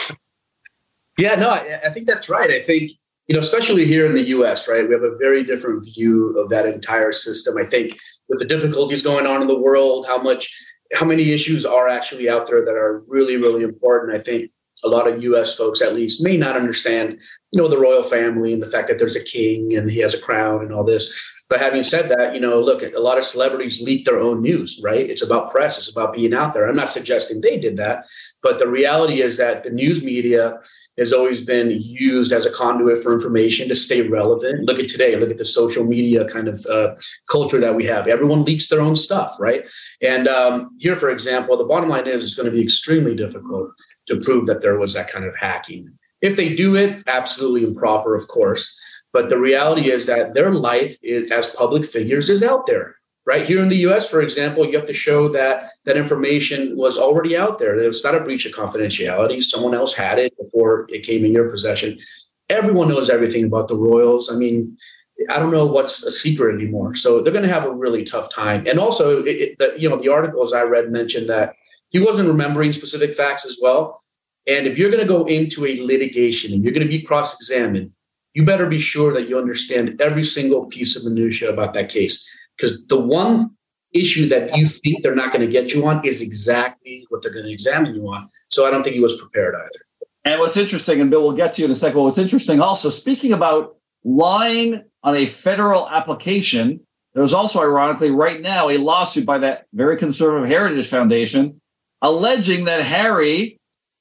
Yeah, no, I, I think that's right. I think, you know, especially here in the U S, right, we have a very different view of that entire system. I think with the difficulties going on in the world, how much, how many issues are actually out there that are really, really important. I think a lot of U S folks, at least, may not understand, you know, the royal family and the fact that there's a king and he has a crown and all this. But having said that, you know, look, a lot of celebrities leak their own news, right? It's about press. It's about being out there. I'm not suggesting they did that, but the reality is that the news media has always been used as a conduit for information to stay relevant. Look at today, look at the social media kind of uh, culture that we have. Everyone leaks their own stuff, right? And um, here, for example, the bottom line is it's going to be extremely difficult to prove that there was that kind of hacking. If they do it, absolutely improper, of course. But the reality is that their life is, as public figures is out there. Right here in the U S, for example, you have to show that that information was already out there. It was not a breach of confidentiality. Someone else had it before it came in your possession. Everyone knows everything about the royals. I mean, I don't know what's a secret anymore. So they're going to have a really tough time. And also, it, it, the, you know, the articles I read mentioned that he wasn't remembering specific facts as well. And if you're going to go into a litigation and you're going to be cross-examined, you better be sure that you understand every single piece of minutia about that case. Because the one issue that you think they're not going to get you on is exactly what they're going to examine you on. So I don't think he was prepared either. And what's interesting, and Bill, we'll get to you in a second, but what's interesting also, speaking about lying on a federal application, there was also, ironically, right now, a lawsuit by that very conservative Heritage Foundation alleging that Harry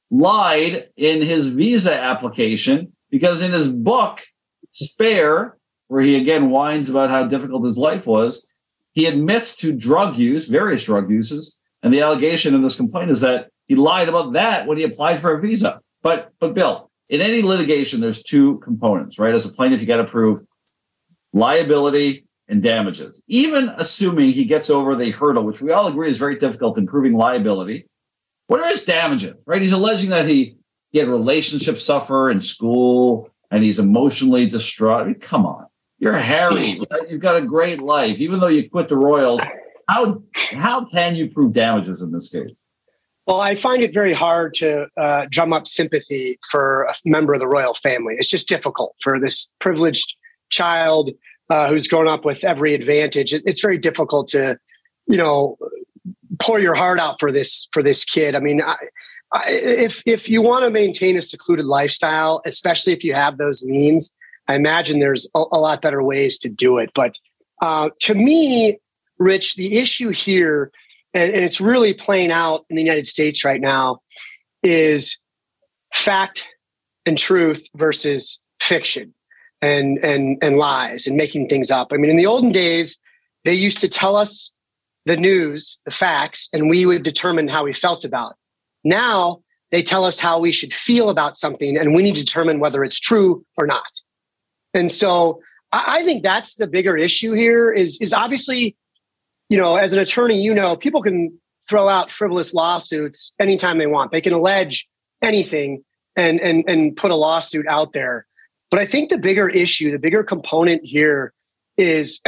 lied in his visa application because in his book, Spare, where he again whines about how difficult his life was, he admits to drug use, various drug uses, and the allegation in this complaint is that he lied about that when he applied for a visa. But, but Bill, in any litigation, there's two components, right? As a plaintiff, you got to prove liability and damages. Even assuming he gets over the hurdle, which we all agree is very difficult in proving liability, what are his damages, right? He's alleging that he he had relationships suffer in school, and he's emotionally distraught. I mean, come on. You're Harry. Right? You've got a great life. Even though you quit the Royals, how how can you prove damages in this case? Well, I find it very hard to uh, drum up sympathy for a member of the royal family. It's just difficult for this privileged child uh, who's grown up with every advantage. It, it's very difficult to, you know, pour your heart out for this for this kid. I mean, I, I, if if you want to maintain a secluded lifestyle, especially if you have those means, I imagine there's a, a lot better ways to do it. But uh, to me, Rich, the issue here, and, and it's really playing out in the United States right now, is fact and truth versus fiction and and and lies and making things up. I mean, in the olden days, they used to tell us the news, the facts, and we would determine how we felt about it. Now they tell us how we should feel about something, and we need to determine whether it's true or not. And so I, I think that's the bigger issue here is, is obviously, you know, as an attorney, you know, people can throw out frivolous lawsuits anytime they want. They can allege anything and, and, and put a lawsuit out there. But I think the bigger issue, the bigger component here is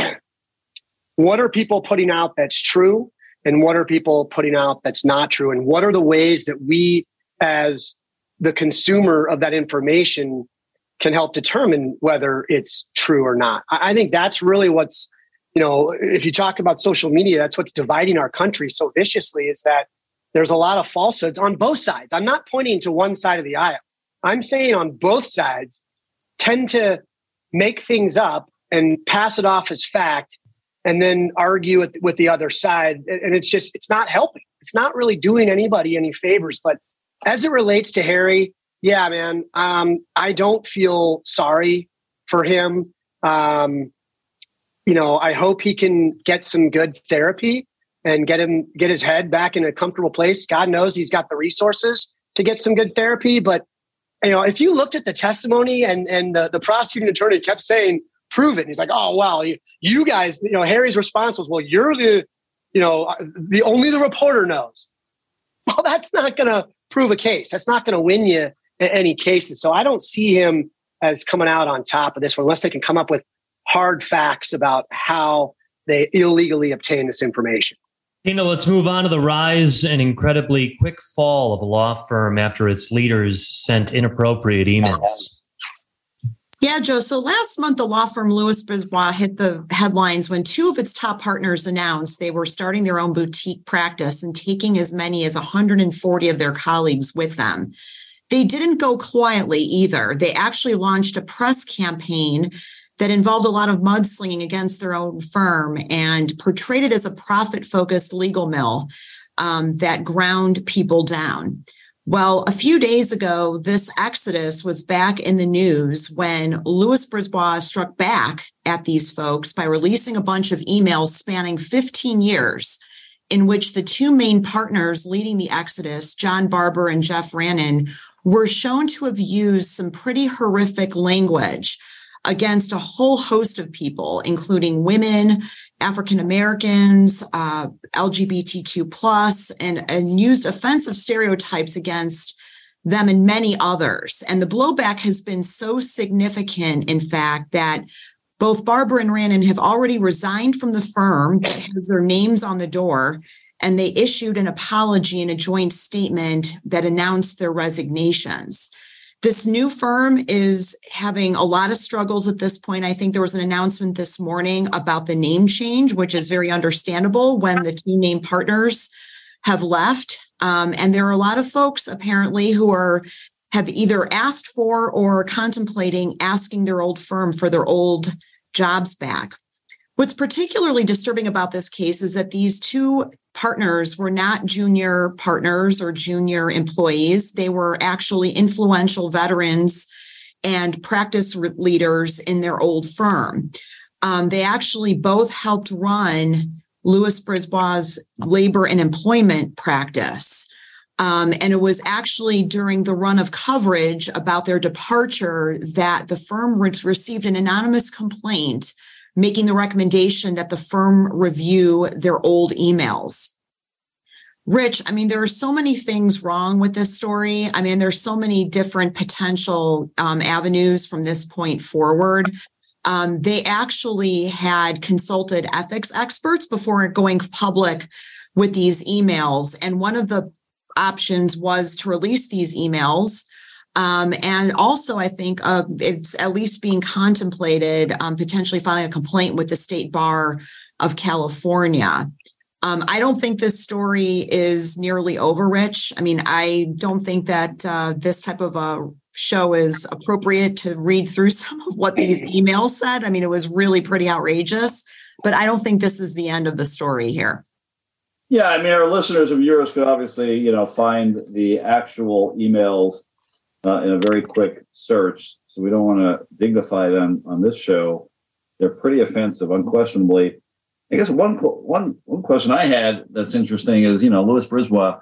what are people putting out that's true and what are people putting out that's not true? And what are the ways that we as the consumer of that information can help determine whether it's true or not? I think that's really what's, you know, if you talk about social media, that's what's dividing our country so viciously, is that there's a lot of falsehoods on both sides. I'm not pointing to one side of the aisle. I'm saying on both sides tend to make things up and pass it off as fact and then argue with, with the other side. And it's just, it's not helping. It's not really doing anybody any favors. But as it relates to Harry, yeah, man, um, I don't feel sorry for him. Um, you know, I hope he can get some good therapy and get him, get his head back in a comfortable place. God knows he's got the resources to get some good therapy. But, you know, if you looked at the testimony and, and the, the prosecuting attorney kept saying, prove it. And he's like, oh, wow, you, you guys, you know, Harry's response was, well, you're the, you know, the only the reporter knows. Well, that's not going to prove a case. That's not going to win you any cases. So I don't see him as coming out on top of this one, unless they can come up with hard facts about how they illegally obtain this information. Tina, let's move on to the rise and incredibly quick fall of a law firm after its leaders sent inappropriate emails. Yeah, Joe. So last month, the law firm Lewis Brisbois hit the headlines when two of its top partners announced they were starting their own boutique practice and taking as many as one hundred forty of their colleagues with them. They didn't go quietly either. They actually launched a press campaign that involved a lot of mudslinging against their own firm and portrayed it as a profit-focused legal mill um, that ground people down. Well, a few days ago, this exodus was back in the news when Lewis Brisbois struck back at these folks by releasing a bunch of emails spanning fifteen years in which the two main partners leading the exodus, John Barber and Jeff Rannon, were shown to have used some pretty horrific language against a whole host of people, including women, African Americans, uh, L G B T Q plus, and, and used offensive stereotypes against them and many others. And the blowback has been so significant, in fact, that both Barber and Rannon have already resigned from the firm that has their names on the door, and they issued an apology in a joint statement that announced their resignations. This new firm is having a lot of struggles at this point. I think there was an announcement this morning about the name change, which is very understandable when the two named partners have left. Um, and there are a lot of folks apparently who are have either asked for or contemplating asking their old firm for their old jobs back. What's particularly disturbing about this case is that these two partners were not junior partners or junior employees. They were actually influential veterans and practice leaders in their old firm. Um, they actually both helped run Lewis Brisbois' labor and employment practice. Um, and it was actually during the run of coverage about their departure that the firm re- received an anonymous complaint making the recommendation that the firm review their old emails. Rich, I mean, there are so many things wrong with this story. I mean, there's so many different potential um, avenues from this point forward. Um, they actually had consulted ethics experts before going public with these emails. And one of the options was to release these emails. Um, and also, I think uh, it's at least being contemplated um, potentially filing a complaint with the State Bar of California. Um, I don't think this story is nearly over, Rich. I mean, I don't think that uh, this type of a show is appropriate to read through some of what these emails said. I mean, it was really pretty outrageous, but I don't think this is the end of the story here. Yeah, I mean, our listeners and viewers could obviously, you know, find the actual emails uh, in a very quick search. So we don't want to dignify them on this show. They're pretty offensive, unquestionably. I guess one one one question I had that's interesting is, you know, Louis Brisbois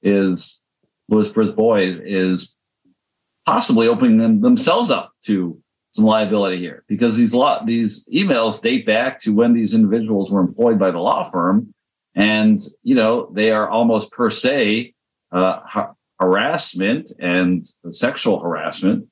is Louis Brisbois is possibly opening them, themselves up to some liability here, because these law these emails date back to when these individuals were employed by the law firm, and you know they are almost per se uh, ha- harassment and sexual harassment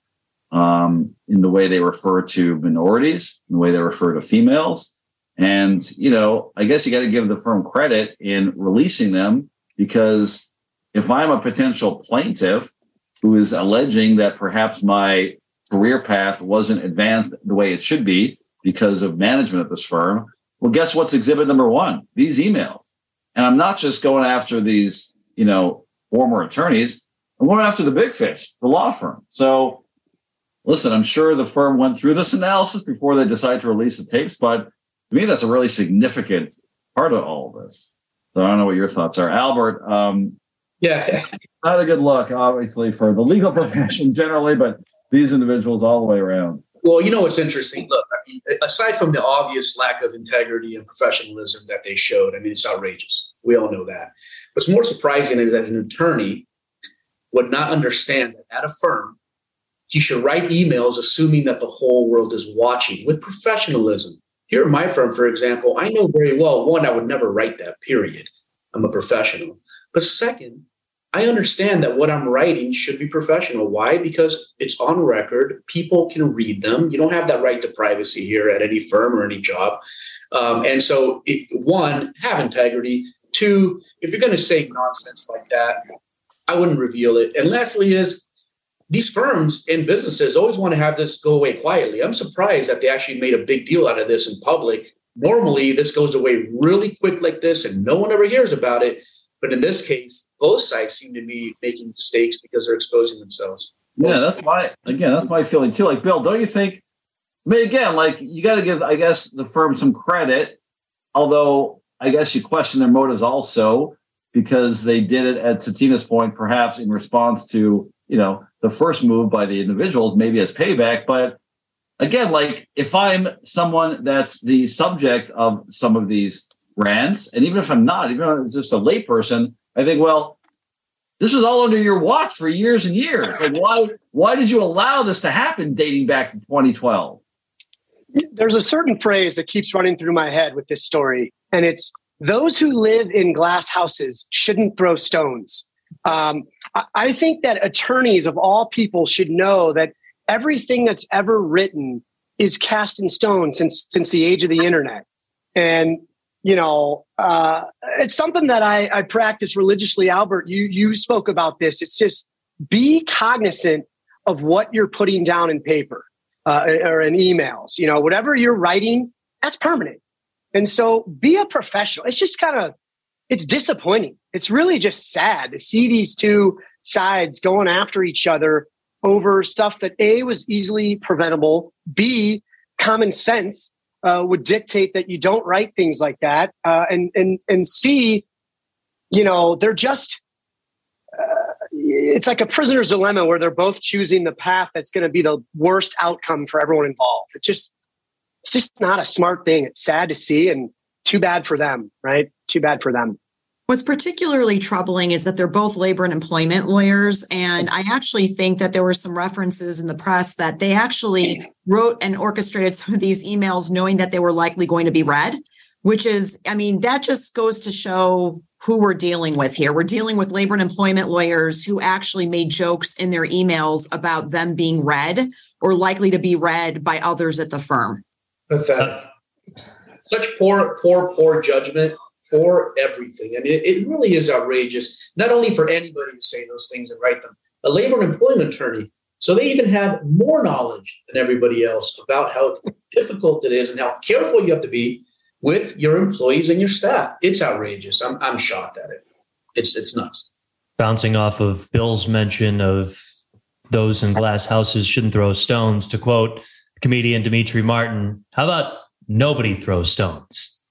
um, in the way they refer to minorities, in the way they refer to females. And, you know, I guess you got to give the firm credit in releasing them, because if I'm a potential plaintiff who is alleging that perhaps my career path wasn't advanced the way it should be because of management at this firm, well, guess what's exhibit number one? These emails. And I'm not just going after these, you know, former attorneys. I'm going after the big fish, the law firm. So, listen, I'm sure the firm went through this analysis before they decided to release the tapes, but to me, that's a really significant part of all of this. So I don't know what your thoughts are. Albert, um, yeah, not a good look, obviously, for the legal profession generally, but these individuals all the way around. Well, you know what's interesting? Look, I mean, aside from the obvious lack of integrity and professionalism that they showed, I mean, it's outrageous. We all know that. What's more surprising is that an attorney would not understand that at a firm, he should write emails assuming that the whole world is watching with professionalism. Here at my firm, for example, I know very well, one, I would never write that, period. I'm a professional. But second, I understand that what I'm writing should be professional. Why? Because it's on record. People can read them. You don't have that right to privacy here at any firm or any job. Um, and so, it, one, have integrity. Two, if you're going to say nonsense like that, I wouldn't reveal it. And lastly is, these firms and businesses always want to have this go away quietly. I'm surprised that they actually made a big deal out of this in public. Normally, this goes away really quick like this, and no one ever hears about it. But in this case, both sides seem to be making mistakes because they're exposing themselves. Yeah, that's my, again, that's my feeling too. Like, Bill, don't you think, I mean, again, like you got to give, I guess, the firm some credit, although I guess you question their motives also, because they did it, at Satina's point, perhaps in response to, you know, the first move by the individuals, maybe as payback. But again, like if I'm someone that's the subject of some of these rants, and even if I'm not, even if I'm just a layperson, I think, well, this was all under your watch for years and years. Like, why, why did you allow this to happen dating back to twenty twelve? There's a certain phrase that keeps running through my head with this story, and it's, those who live in glass houses shouldn't throw stones. Um, I think that attorneys of all people should know that everything that's ever written is cast in stone since since the age of the internet. And, you know, uh, it's something that I, I practice religiously. Albert, you you spoke about this. It's just be cognizant of what you're putting down in paper uh, or in emails. You know, whatever you're writing, that's permanent. And so be a professional. It's just kind of, it's disappointing. It's really just sad to see these two sides going after each other over stuff that A, was easily preventable, B, common sense uh, would dictate that you don't write things like that, uh, and and and C, you know, they're just, uh, it's like a prisoner's dilemma where they're both choosing the path that's going to be the worst outcome for everyone involved. It's just, it's just not a smart thing. It's sad to see, and too bad for them, right? Too bad for them. What's particularly troubling is that they're both labor and employment lawyers. And I actually think that there were some references in the press that they actually wrote and orchestrated some of these emails knowing that they were likely going to be read. which is, I mean, that just goes to show who we're dealing with here. We're dealing with labor and employment lawyers who actually made jokes in their emails about them being read or likely to be read by others at the firm. Pathetic. Such poor, poor, poor judgment for everything. And it, it really is outrageous, not only for anybody to say those things and write them, a labor and employment attorney. So they even have more knowledge than everybody else about how difficult it is and how careful you have to be with your employees and your staff. It's outrageous. I'm I'm shocked at it. It's it's nuts. Bouncing off of Bill's mention of those in glass houses shouldn't throw stones, to quote comedian Demetri Martin, how about nobody throws stones?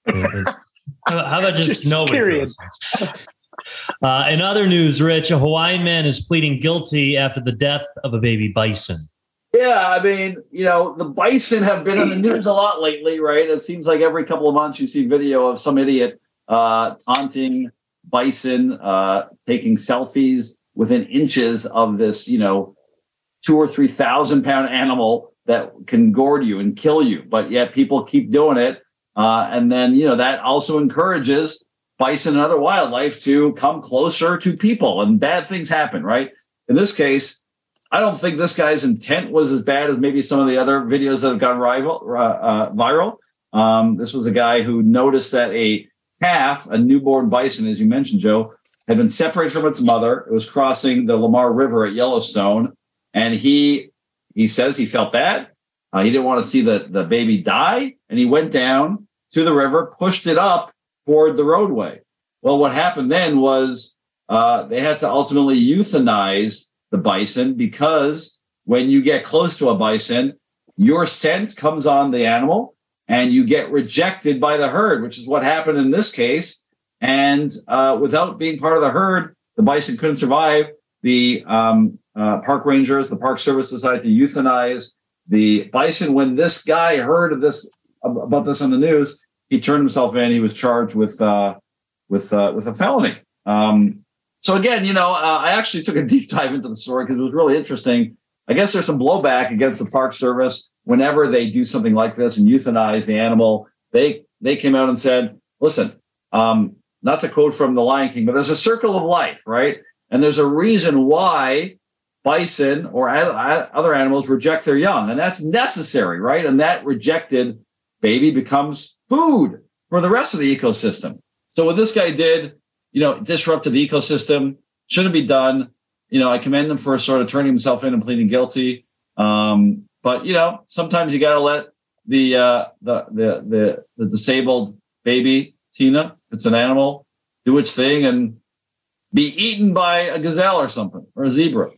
How about just, just nobody period. throws stones? Uh, in other news, Rich, a Hawaiian man is pleading guilty after the death of a baby bison. Yeah, I mean, you know, the bison have been in the news a lot lately, right? It seems like every couple of months you see video of some idiot uh, taunting bison, uh, taking selfies within inches of this, you know, two or three thousand pound animal that can gourd you and kill you. But yet people keep doing it. Uh, and then, you know, that also encourages bison and other wildlife to come closer to people, and bad things happen, right? In this case, I don't think this guy's intent was as bad as maybe some of the other videos that have gone rival, uh, uh, viral. Um, this was a guy who noticed that a calf, a newborn bison, as you mentioned, Joe, had been separated from its mother. It was crossing the Lamar River at Yellowstone, and he he says he felt bad. Uh, he didn't want to see the, the baby die, and he went down to the river, pushed it up toward the roadway. Well, what happened then was uh, they had to ultimately euthanize the bison, because when you get close to a bison, your scent comes on the animal and you get rejected by the herd, which is what happened in this case. And uh, without being part of the herd, the bison couldn't survive. The um, uh, park rangers, the Park Service decided to euthanize the bison. When this guy heard of this, about this on the news, he turned himself in. He was charged with uh, with uh, with a felony. Um, so again, you know, uh, I actually took a deep dive into the story because it was really interesting. I guess there's some blowback against the Park Service whenever they do something like this and euthanize the animal. They they came out and said, "Listen, um, not to quote from The Lion King, but there's a circle of life, right? And there's a reason why bison or other animals reject their young, and that's necessary, right? And that rejected baby becomes food for the rest of the ecosystem. So what this guy did, you know, disrupted the ecosystem, shouldn't be done. You know, I commend him for sort of turning himself in and pleading guilty. Um, but, you know, sometimes you got to let the, uh, the, the, the, the disabled baby, Tina, it's an animal, do its thing and be eaten by a gazelle or something, or a zebra.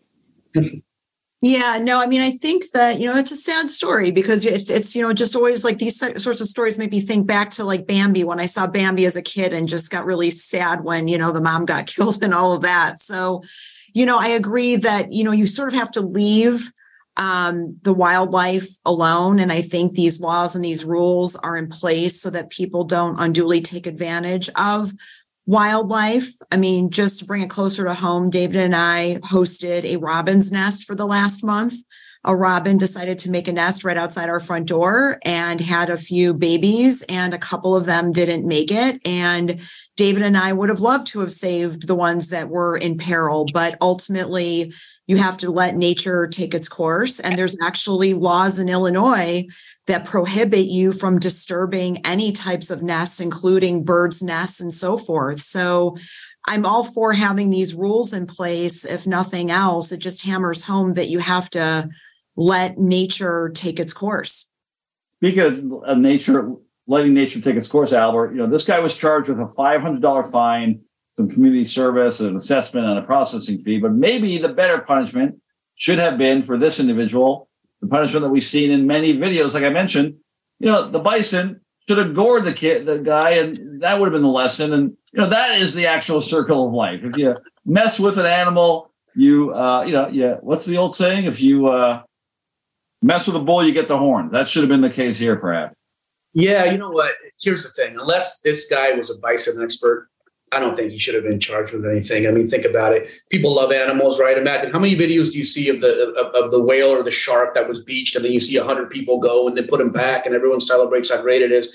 Yeah, no, I mean, I think that, you know, it's a sad story because it's, it's, you know, just always like these sorts of stories make me think back to like Bambi, when I saw Bambi as a kid and just got really sad when, you know, the mom got killed and all of that. So, you know, I agree that, you know, you sort of have to leave um, the wildlife alone. And I think these laws and these rules are in place so that people don't unduly take advantage of wildlife. I mean, just to bring it closer to home, David and I hosted a robin's nest for the last month. A robin decided to make a nest right outside our front door and had a few babies, and a couple of them didn't make it. And David and I would have loved to have saved the ones that were in peril, but ultimately you have to let nature take its course. And there's actually laws in Illinois that prohibit you from disturbing any types of nests, including birds' nests and so forth. So I'm all for having these rules in place. If nothing else, it just hammers home that you have to let nature take its course. Speaking of nature, letting nature take its course, Albert, you know, this guy was charged with a five hundred dollars fine, some community service, an assessment, and a processing fee. But maybe the better punishment should have been for this individual, the punishment that we've seen in many videos, like I mentioned. You know, the bison should have gored the kid, the guy, and that would have been the lesson. And, you know, that is the actual circle of life. If you mess with an animal, you, uh, you know, yeah, what's the old saying? If you uh, mess with a bull, you get the horn. That should have been the case here, perhaps. Yeah, you know what? Here's the thing. Unless this guy was a bison expert, I don't think he should have been charged with anything. I mean, think about it. People love animals, right? Imagine how many videos do you see of the of, of the whale or the shark that was beached, and then you see a hundred people go and then put him back, and everyone celebrates how great it is.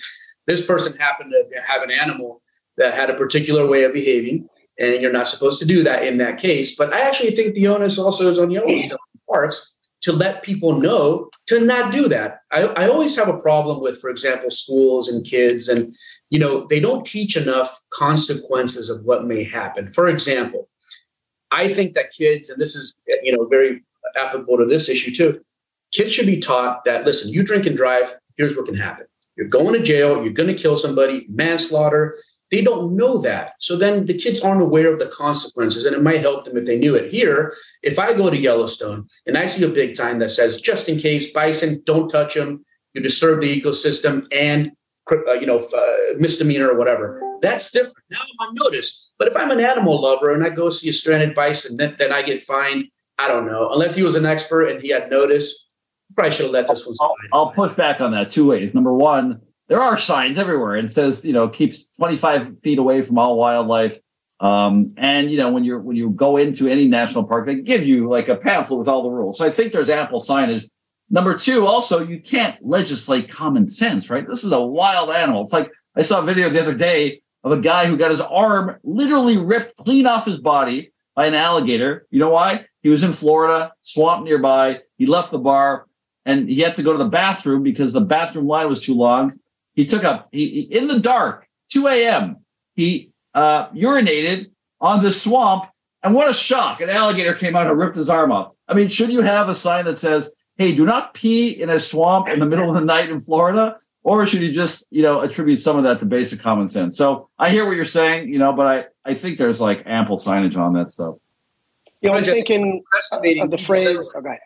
this person happened to have an animal that had a particular way of behaving, and you're not supposed to do that in that case. But I actually think the onus also is on Yellowstone Parks to let people know to not do that. I, I always have a problem with, for example, schools and kids, and, you know, they don't teach enough consequences of what may happen. For example, I think that kids, and this is, you know, very applicable to this issue too, kids should be taught that, listen, you drink and drive, here's what can happen. You're going to jail, you're going to kill somebody, manslaughter. They don't know that. So then the kids aren't aware of the consequences, and it might help them if they knew it. Here, if I go to Yellowstone and I see a big sign that says, just in case, bison, don't touch them, you disturb the ecosystem, and, uh, you know, uh, misdemeanor or whatever, that's different. Now I'm on notice. But if I'm an animal lover and I go see a stranded bison, then, then I get fined. I don't know. Unless he was an expert and he had notice, probably should have let this one slide. I'll, I'll push back on that two ways. Number one, there are signs everywhere, and it says, you know, keeps twenty-five feet away from all wildlife. Um, and, you know, when you're when you go into any national park, they give you like a pamphlet with all the rules. So I think there's ample signage. Number two, also, you can't legislate common sense, right? This is a wild animal. It's like I saw a video the other day of a guy who got his arm literally ripped clean off his body by an alligator. You know why? He was in Florida, swamp nearby. He left the bar, and he had to go to the bathroom because the bathroom line was too long. He took up, he, he, in the dark, two a.m., he uh, urinated on the swamp, and what a shock. An alligator came out and ripped his arm off. I mean, should you have a sign that says, hey, do not pee in a swamp in the middle of the night in Florida? Or should you just, you know, attribute some of that to basic common sense? So I hear what you're saying, you know, but I, I think there's like ample signage on that stuff. You know, I'm thinking of the phrase. Okay.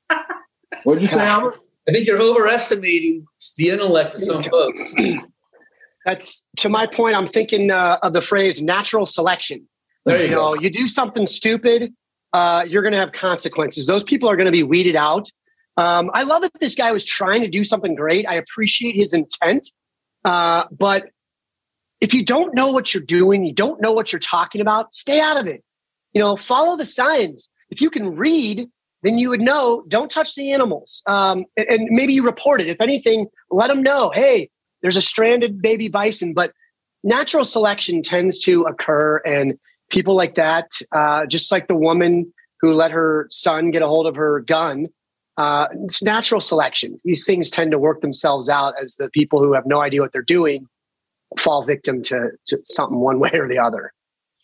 What did you say, Albert? I think you're overestimating the intellect of some folks. That's to my point. I'm thinking uh, of the phrase natural selection. There you, you go. know, you do something stupid, uh, you're going to have consequences. Those people are going to be weeded out. Um, I love that this guy was trying to do something great. I appreciate his intent. Uh, but if you don't know what you're doing, you don't know what you're talking about, stay out of it. You know, follow the signs. If you can read, then you would know, don't touch the animals. Um, and, and maybe you report it. If anything, let them know, hey, there's a stranded baby bison. But natural selection tends to occur, and people like that, uh, just like the woman who let her son get a hold of her gun, uh, it's natural selection. These things tend to work themselves out as the people who have no idea what they're doing fall victim to, to something one way or the other.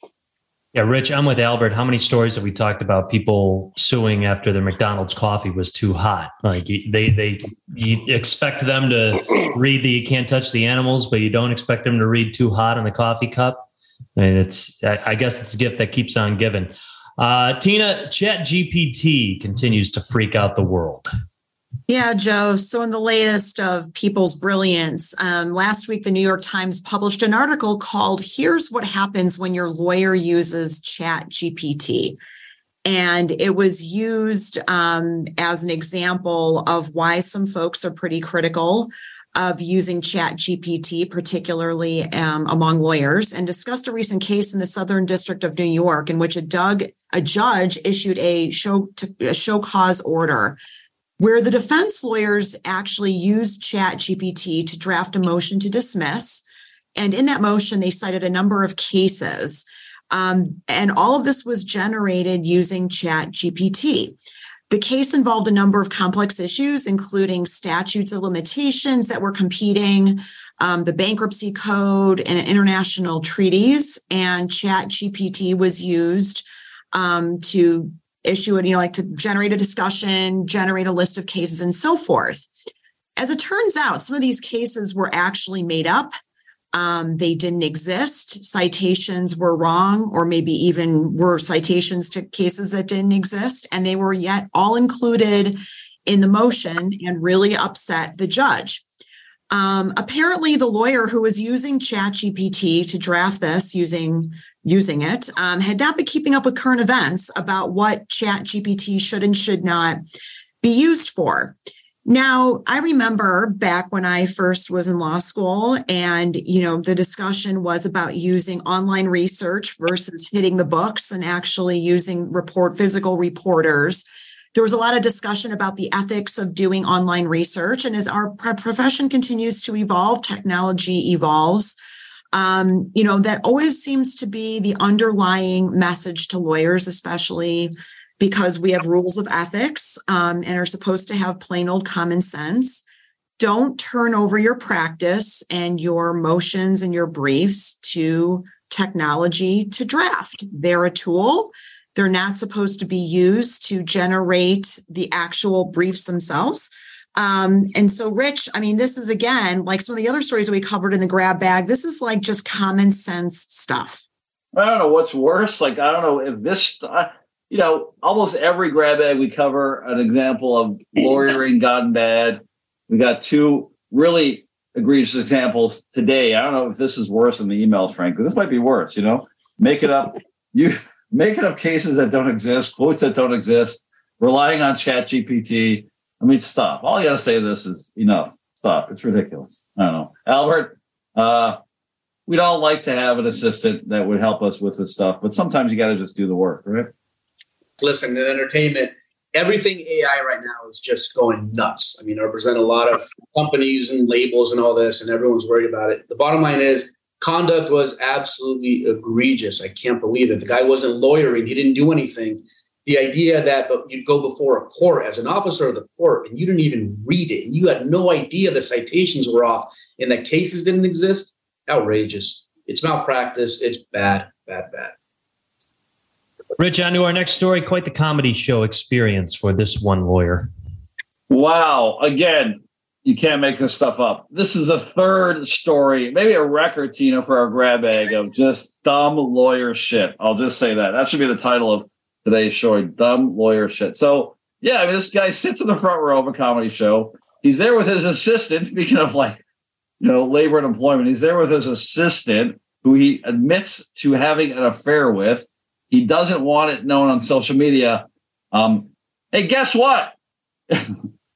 Yeah, Rich, I'm with Albert. How many stories have we talked about people suing after their McDonald's coffee was too hot? Like they, they, you expect them to read the, you can't touch the animals, but you don't expect them to read too hot on the coffee cup. And it's, I guess it's a gift that keeps on giving. Uh, Tina, Chat G P T continues to freak out the world. Yeah, Joe. So in the latest of People's Brilliance, um, last week, the New York Times published an article called Here's What Happens When Your Lawyer Uses Chat G P T. And it was used um, as an example of why some folks are pretty critical of using Chat G P T, particularly um, among lawyers, and discussed a recent case in the Southern District of New York in which a, Doug, a judge issued a show, to, a show cause order where the defense lawyers actually used Chat G P T to draft a motion to dismiss. And in that motion, they cited a number of cases. Um, and all of this was generated using Chat G P T. The case involved a number of complex issues, including statutes of limitations that were competing, um, the bankruptcy code, and international treaties. And Chat G P T was used um, to issue it, you know, like to generate a discussion, generate a list of cases, and so forth. As it turns out, some of these cases were actually made up. Um, they didn't exist. Citations were wrong, or maybe even were citations to cases that didn't exist, and they were yet all included in the motion and really upset the judge. Um, apparently, the lawyer who was using Chat G P T to draft this, using using it, um, had not been keeping up with current events about what Chat G P T should and should not be used for. Now, I remember back when I first was in law school, and, you know, the discussion was about using online research versus hitting the books and actually using report physical reporters There was a lot of discussion about the ethics of doing online research. And as our profession continues to evolve, technology evolves, um, you know, that always seems to be the underlying message to lawyers, especially because we have rules of ethics um, and are supposed to have plain old common sense. Don't turn over your practice and your motions and your briefs to technology to draft. They're a tool. They're not supposed to be used to generate the actual briefs themselves. Um, and so, Rich, I mean, this is, again, like some of the other stories that we covered in the grab bag, this is like just common sense stuff. I don't know what's worse. Like, I don't know if this, uh, you know, almost every grab bag we cover an example of lawyering gone bad. We got two really egregious examples today. I don't know if this is worse than the emails, frankly. This might be worse, you know, make it up. You making up cases that don't exist, quotes that don't exist, relying on Chat G P T. I mean, stop. All you got to say to this is enough. Stop. It's ridiculous. I don't know. Albert, uh, we'd all like to have an assistant that would help us with this stuff, but sometimes you got to just do the work, right? Listen, in entertainment, everything A I right now is just going nuts. I mean, I represent a lot of companies and labels and all this, and everyone's worried about it. The bottom line is conduct was absolutely egregious. I can't believe it. The guy wasn't lawyering. He didn't do anything. The idea that but you'd go before a court as an officer of the court and you didn't even read it, and you had no idea the citations were off and that cases didn't exist, outrageous. It's malpractice. It's bad, bad, bad. Rich, on to our next story. Quite the comedy show experience for this one lawyer. Wow. Again, you can't make this stuff up. This is the third story, maybe a record, Tina, for our grab bag of just dumb lawyer shit. I'll just say that. That should be the title of today's show, dumb lawyer shit. So, yeah, I mean, this guy sits in the front row of a comedy show. He's there with his assistant, speaking of like, you know, labor and employment. He's there with his assistant, who he admits to having an affair with. He doesn't want it known on social media. Um, hey, guess what? It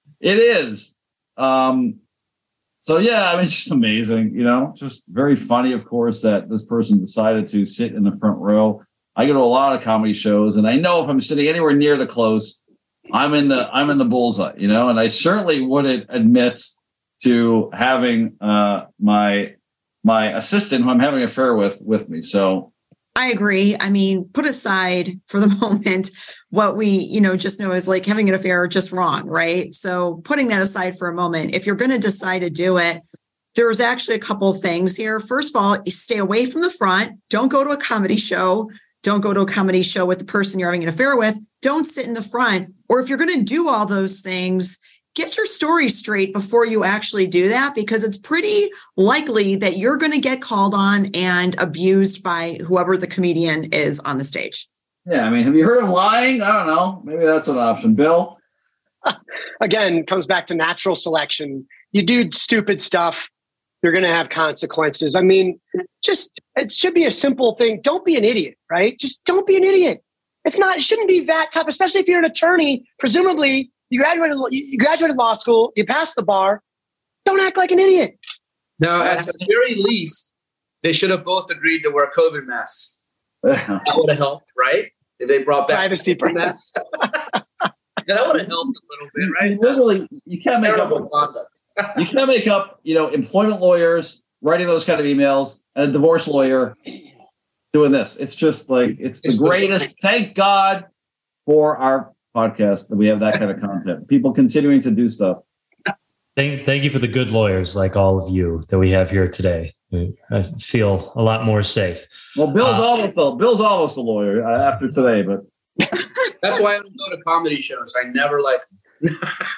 is. Um, so, yeah, I mean, it's just amazing, you know, just very funny, of course, that this person decided to sit in the front row. I go to a lot of comedy shows, and I know if I'm sitting anywhere near the close, I'm in the I'm in the bullseye, you know, and I certainly wouldn't admit to having uh, my my assistant, who I'm having an affair with, with me. So I agree. I mean, put aside for the moment what we, you know, just know is like having an affair just wrong, right? So putting that aside for a moment, if you're going to decide to do it, there's actually a couple of things here. First of all, stay away from the front. Don't go to a comedy show. Don't go to a comedy show with the person you're having an affair with. Don't sit in the front. Or if you're going to do all those things, get your story straight before you actually do that, because it's pretty likely that you're going to get called on and abused by whoever the comedian is on the stage. Yeah, I mean, have you heard of lying? I don't know. Maybe that's an option. Bill? Again, comes back to natural selection. You do stupid stuff, you're going to have consequences. I mean, just, it should be a simple thing. Don't be an idiot, right? Just don't be an idiot. It's not, it shouldn't be that tough, especially if you're an attorney. Presumably, you graduated, you graduated law school, you passed the bar. Don't act like an idiot. Now, at the very least, they should have both agreed to wear COVID masks. That would have helped, right? If they brought back privacy masks. That would have helped a little bit, right? Literally, you can't make Terrible up conduct. You can't make up, you know, employment lawyers writing those kind of emails and a divorce lawyer doing this. It's just like, it's the It's greatest. Thank God for our podcast that we have that kind of content. People continuing to do stuff. Thank, thank you for the good lawyers like all of you that we have here today. I feel a lot more safe. Well, Bill's Uh, almost a, Bill's almost a lawyer uh, after today, but That's why I don't go to comedy shows. I never like them.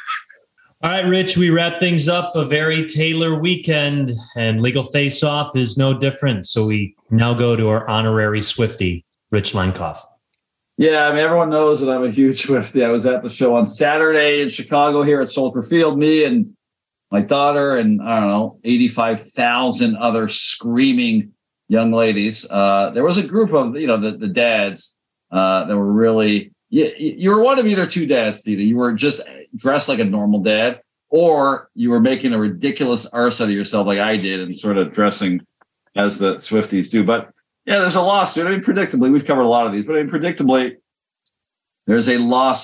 All right, Rich, we wrap things up. A very Taylor weekend, and Legal Face Off is no different. So we now go to our honorary Swiftie, Rich Lenkoff. yeah, I mean, everyone knows that I'm a huge Swiftie. I was at the show on Saturday in Chicago here at Soldier Field. Me and my daughter and, I don't know, eighty-five thousand other screaming young ladies. Uh, there was a group of, you know, the, the dads uh, that were really, you, you were one of either two dads, Tina. You were just dressed like a normal dad, or you were making a ridiculous arse out of yourself like I did and sort of dressing as the Swifties do. But yeah, there's a lawsuit. I mean, predictably, we've covered a lot of these, but I mean, predictably, there's a lawsuit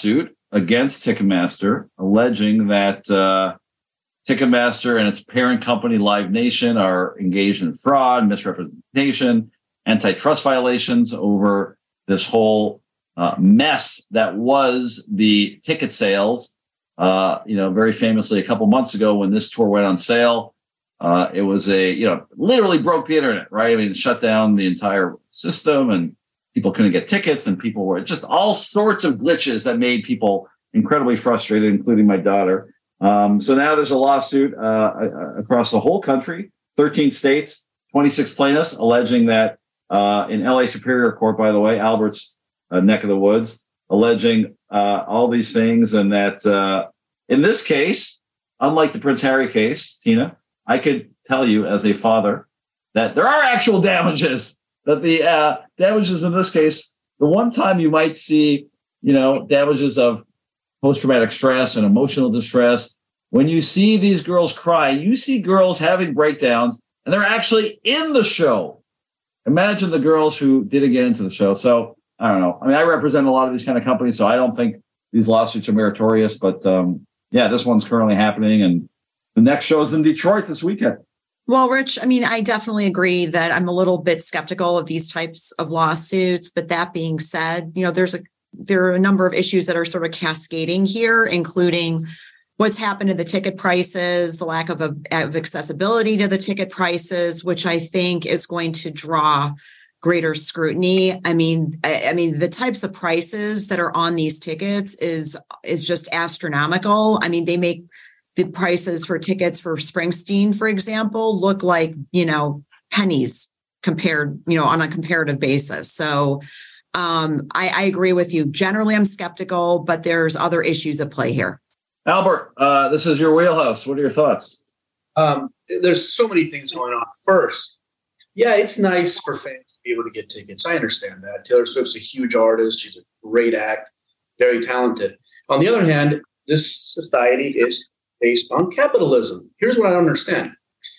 against Ticketmaster, alleging that uh, Ticketmaster and its parent company, Live Nation, are engaged in fraud, misrepresentation, antitrust violations over this whole uh, mess that was the ticket sales. Uh, you know, very famously, a couple months ago when this tour went on sale, uh, it was a, you know, literally broke the internet, right? I mean, it shut down the entire system and people couldn't get tickets and people were just all sorts of glitches that made people incredibly frustrated, including my daughter. Um, so now there's a lawsuit uh, across the whole country, thirteen states, twenty-six plaintiffs alleging that uh, in L A Superior Court, by the way, Albert's uh, neck of the woods, alleging uh, all these things. And that uh, in this case, unlike the Prince Harry case, Tina, I could tell you as a father that there are actual damages, that the uh, damages in this case, the one time you might see, you know, damages of post-traumatic stress and emotional distress. When you see these girls cry, you see girls having breakdowns, and they're actually in the show. Imagine the girls who didn't get into the show. So I don't know. I mean, I represent a lot of these kind of companies, so I don't think these lawsuits are meritorious. But um, yeah, this one's currently happening, and the next show is in Detroit this weekend. Well, Rich, I mean, I definitely agree that I'm a little bit skeptical of these types of lawsuits. But that being said, you know, there's a there are a number of issues that are sort of cascading here, including what's happened to the ticket prices, the lack of, of accessibility to the ticket prices, which I think is going to draw greater scrutiny. I mean, I, I mean, the types of prices that are on these tickets is is just astronomical. I mean, they make the prices for tickets for Springsteen, for example, look like, you know, pennies compared, you know, on a comparative basis. So Um, I, I agree with you. Generally, I'm skeptical, but there's other issues at play here. Albert, uh, this is your wheelhouse. What are your thoughts? Um, there's so many things going on. First, yeah, it's nice for fans to be able to get tickets. I understand that. Taylor Swift's a huge artist. She's a great act, very talented. On the other hand, this society is based on capitalism. Here's what I don't understand.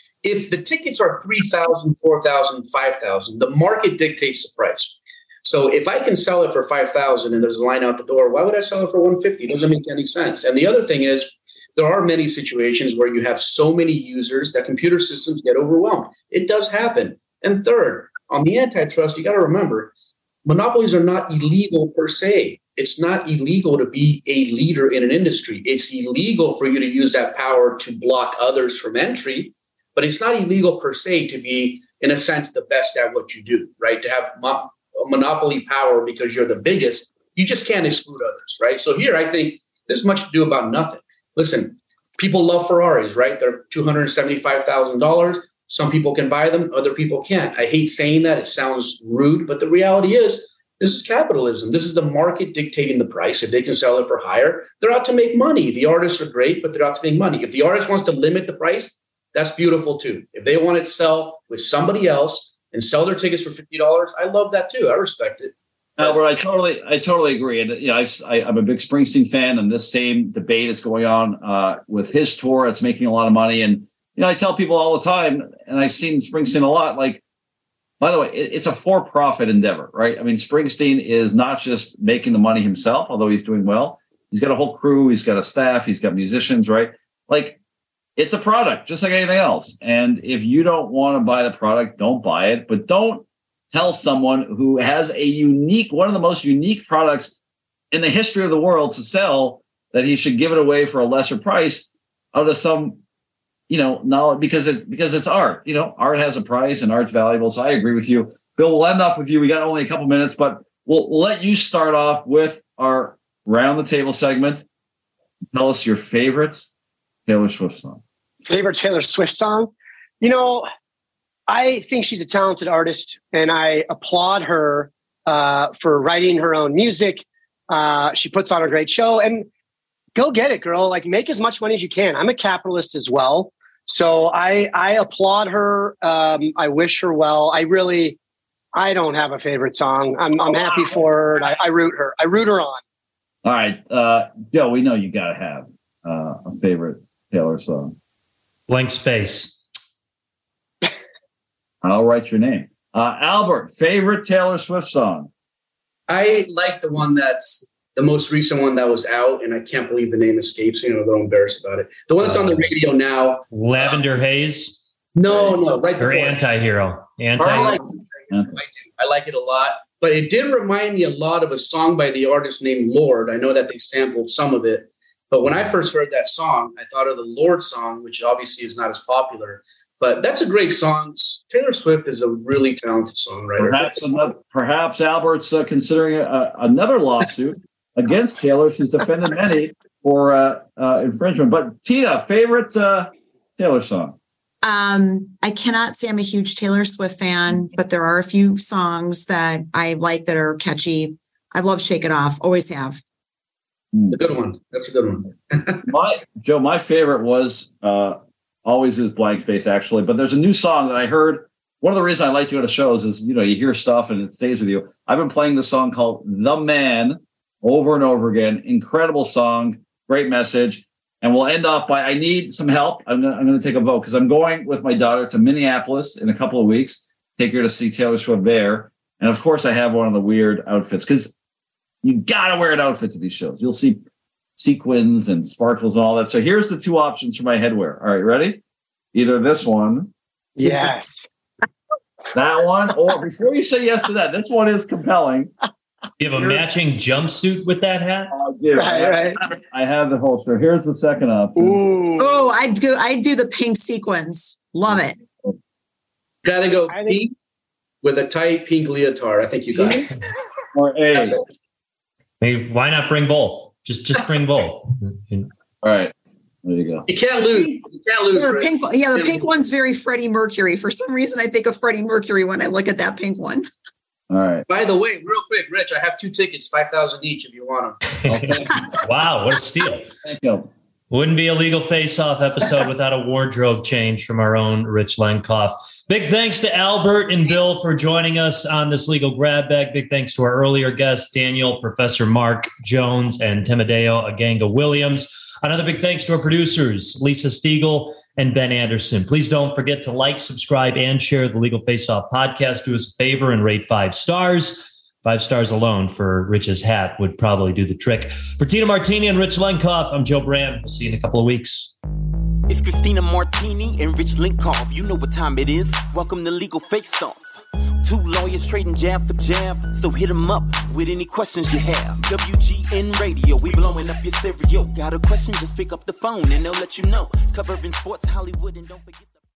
If the tickets are three thousand dollars, four thousand dollars, five thousand dollars, the market dictates the price. So if I can sell it for five thousand dollars and there's a line out the door, why would I sell it for one hundred fifty dollars? It doesn't make any sense. And the other thing is, there are many situations where you have so many users that computer systems get overwhelmed. It does happen. And third, on the antitrust, you got to remember, monopolies are not illegal per se. It's not illegal to be a leader in an industry. It's illegal for you to use that power to block others from entry, but it's not illegal per se to be, in a sense, the best at what you do, right? To have mo- monopoly power because you're the biggest, you just can't exclude others, right? So here, I think there's much to do about nothing. Listen, people love Ferraris, right? They're two hundred seventy-five thousand dollars. Some people can buy them, other people can't. I hate saying that. It sounds rude, but the reality is this is capitalism. This is the market dictating the price. If they can sell it for higher, they're out to make money. The artists are great, but they're out to make money. If the artist wants to limit the price, that's beautiful too. If they want to sell with somebody else and sell their tickets for fifty dollars, I love that too. I respect it. Albert, I totally, I totally agree. And you know, I, I, I'm a big Springsteen fan, and this same debate is going on uh, with his tour. It's making a lot of money, and you know, I tell people all the time, and I've seen Springsteen a lot. Like, by the way, it, it's a for-profit endeavor, right? I mean, Springsteen is not just making the money himself, although he's doing well. He's got a whole crew. He's got a staff. He's got musicians, right? Like, it's a product, just like anything else. And if you don't want to buy the product, don't buy it. But don't tell someone who has a unique, one of the most unique products in the history of the world to sell, that he should give it away for a lesser price out of some, you know, knowledge, because it because it's art. You know, art has a price and art's valuable. So I agree with you. Bill, we'll end off with you. We got only a couple minutes, but we'll, we'll let you start off with our round the table segment. Tell us your favorites. Taylor Swift song. Favorite Taylor Swift song? You know, I think she's a talented artist, and I applaud her uh, for writing her own music. Uh, she puts on a great show, and go get it, girl. Like, make as much money as you can. I'm a capitalist as well. So I, I applaud her. Um, I wish her well. I really, I don't have a favorite song. I'm, I'm happy for her. And I, I root her. I root her on. All right. Uh, Joe, we know you got to have uh, a favorite Taylor song. Blank Space. I'll write your name. Uh, Albert, favorite Taylor Swift song? I like the one that's the most recent one that was out, and I can't believe the name escapes me. I'm a little embarrassed about it. The one that's on the radio now. Lavender Haze? No, no, right Or before. Anti-Hero. Anti I like, I, do. I like it a lot. But it did remind me a lot of a song by the artist named Lorde. I know that they sampled some of it. But when I first heard that song, I thought of the Lorde song, which obviously is not as popular. But that's a great song. Taylor Swift is a really talented songwriter. Perhaps, another, perhaps Albert's uh, considering a, another lawsuit against Taylor. She's defended many for uh, uh, infringement. But Tina, favorite uh, Taylor song? Um, I cannot say I'm a huge Taylor Swift fan, but there are a few songs that I like that are catchy. I love Shake It Off. Always have. A good one. That's a good one. my Joe, my favorite was uh, always is Blank Space, actually. But there's a new song that I heard. One of the reasons I like to go to shows is, you know, you hear stuff and it stays with you. I've been playing this song called The Man over and over again. Incredible song. Great message. And we'll end off by, I need some help. I'm going I'm to take a vote because I'm going with my daughter to Minneapolis in a couple of weeks. Take her to see Taylor Swift there. And of course, I have one of the weird outfits because you got to wear an outfit to these shows. You'll see sequins and sparkles and all that. So here's the two options for my headwear. All right, ready? Either this one. Yes. That one. Or before you say yes to that, this one is compelling. You have a matching jumpsuit with that hat? Uh, yeah, Right, I, right. I have the holster. Here's the second option. Ooh. Oh, I do. I do the pink sequins. Love it. Got to go I think- pink with a tight pink leotard. I think you got it. Or A. Maybe, why not bring both? Just just bring both. All right. There you go. You can't lose. You can't lose. The Rick. pink, yeah, the pink one's very Freddie Mercury. For some reason, I think of Freddie Mercury when I look at that pink one. All right. By the way, real quick, Rich, I have two tickets, five thousand each, if you want them. Okay. Wow, what a steal. Thank you. Wouldn't be a Legal Face-Off episode without a wardrobe change from our own Rich Lenkoff. Big thanks to Albert and Bill for joining us on this Legal Grab Bag. Big thanks to our earlier guests, Daniel, Professor Mark Jones, and Timoteo Aganga Williams. Another big thanks to our producers, Lisa Stiegel and Ben Anderson. Please don't forget to like, subscribe, and share the Legal Face-Off podcast. Do us a favor and rate five stars. Five stars alone for Rich's hat would probably do the trick. For Tina Martini and Rich Lenkoff, I'm Joe Brand. We'll see you in a couple of weeks. It's Christina Martini and Rich Lenkoff. You know what time it is. Welcome to Legal Face Off. Two lawyers trading jab for jab. So hit them up with any questions you have. W G N Radio, we blowing up your stereo. Got a question, just pick up the phone and they'll let you know. Covering sports, Hollywood, and don't forget.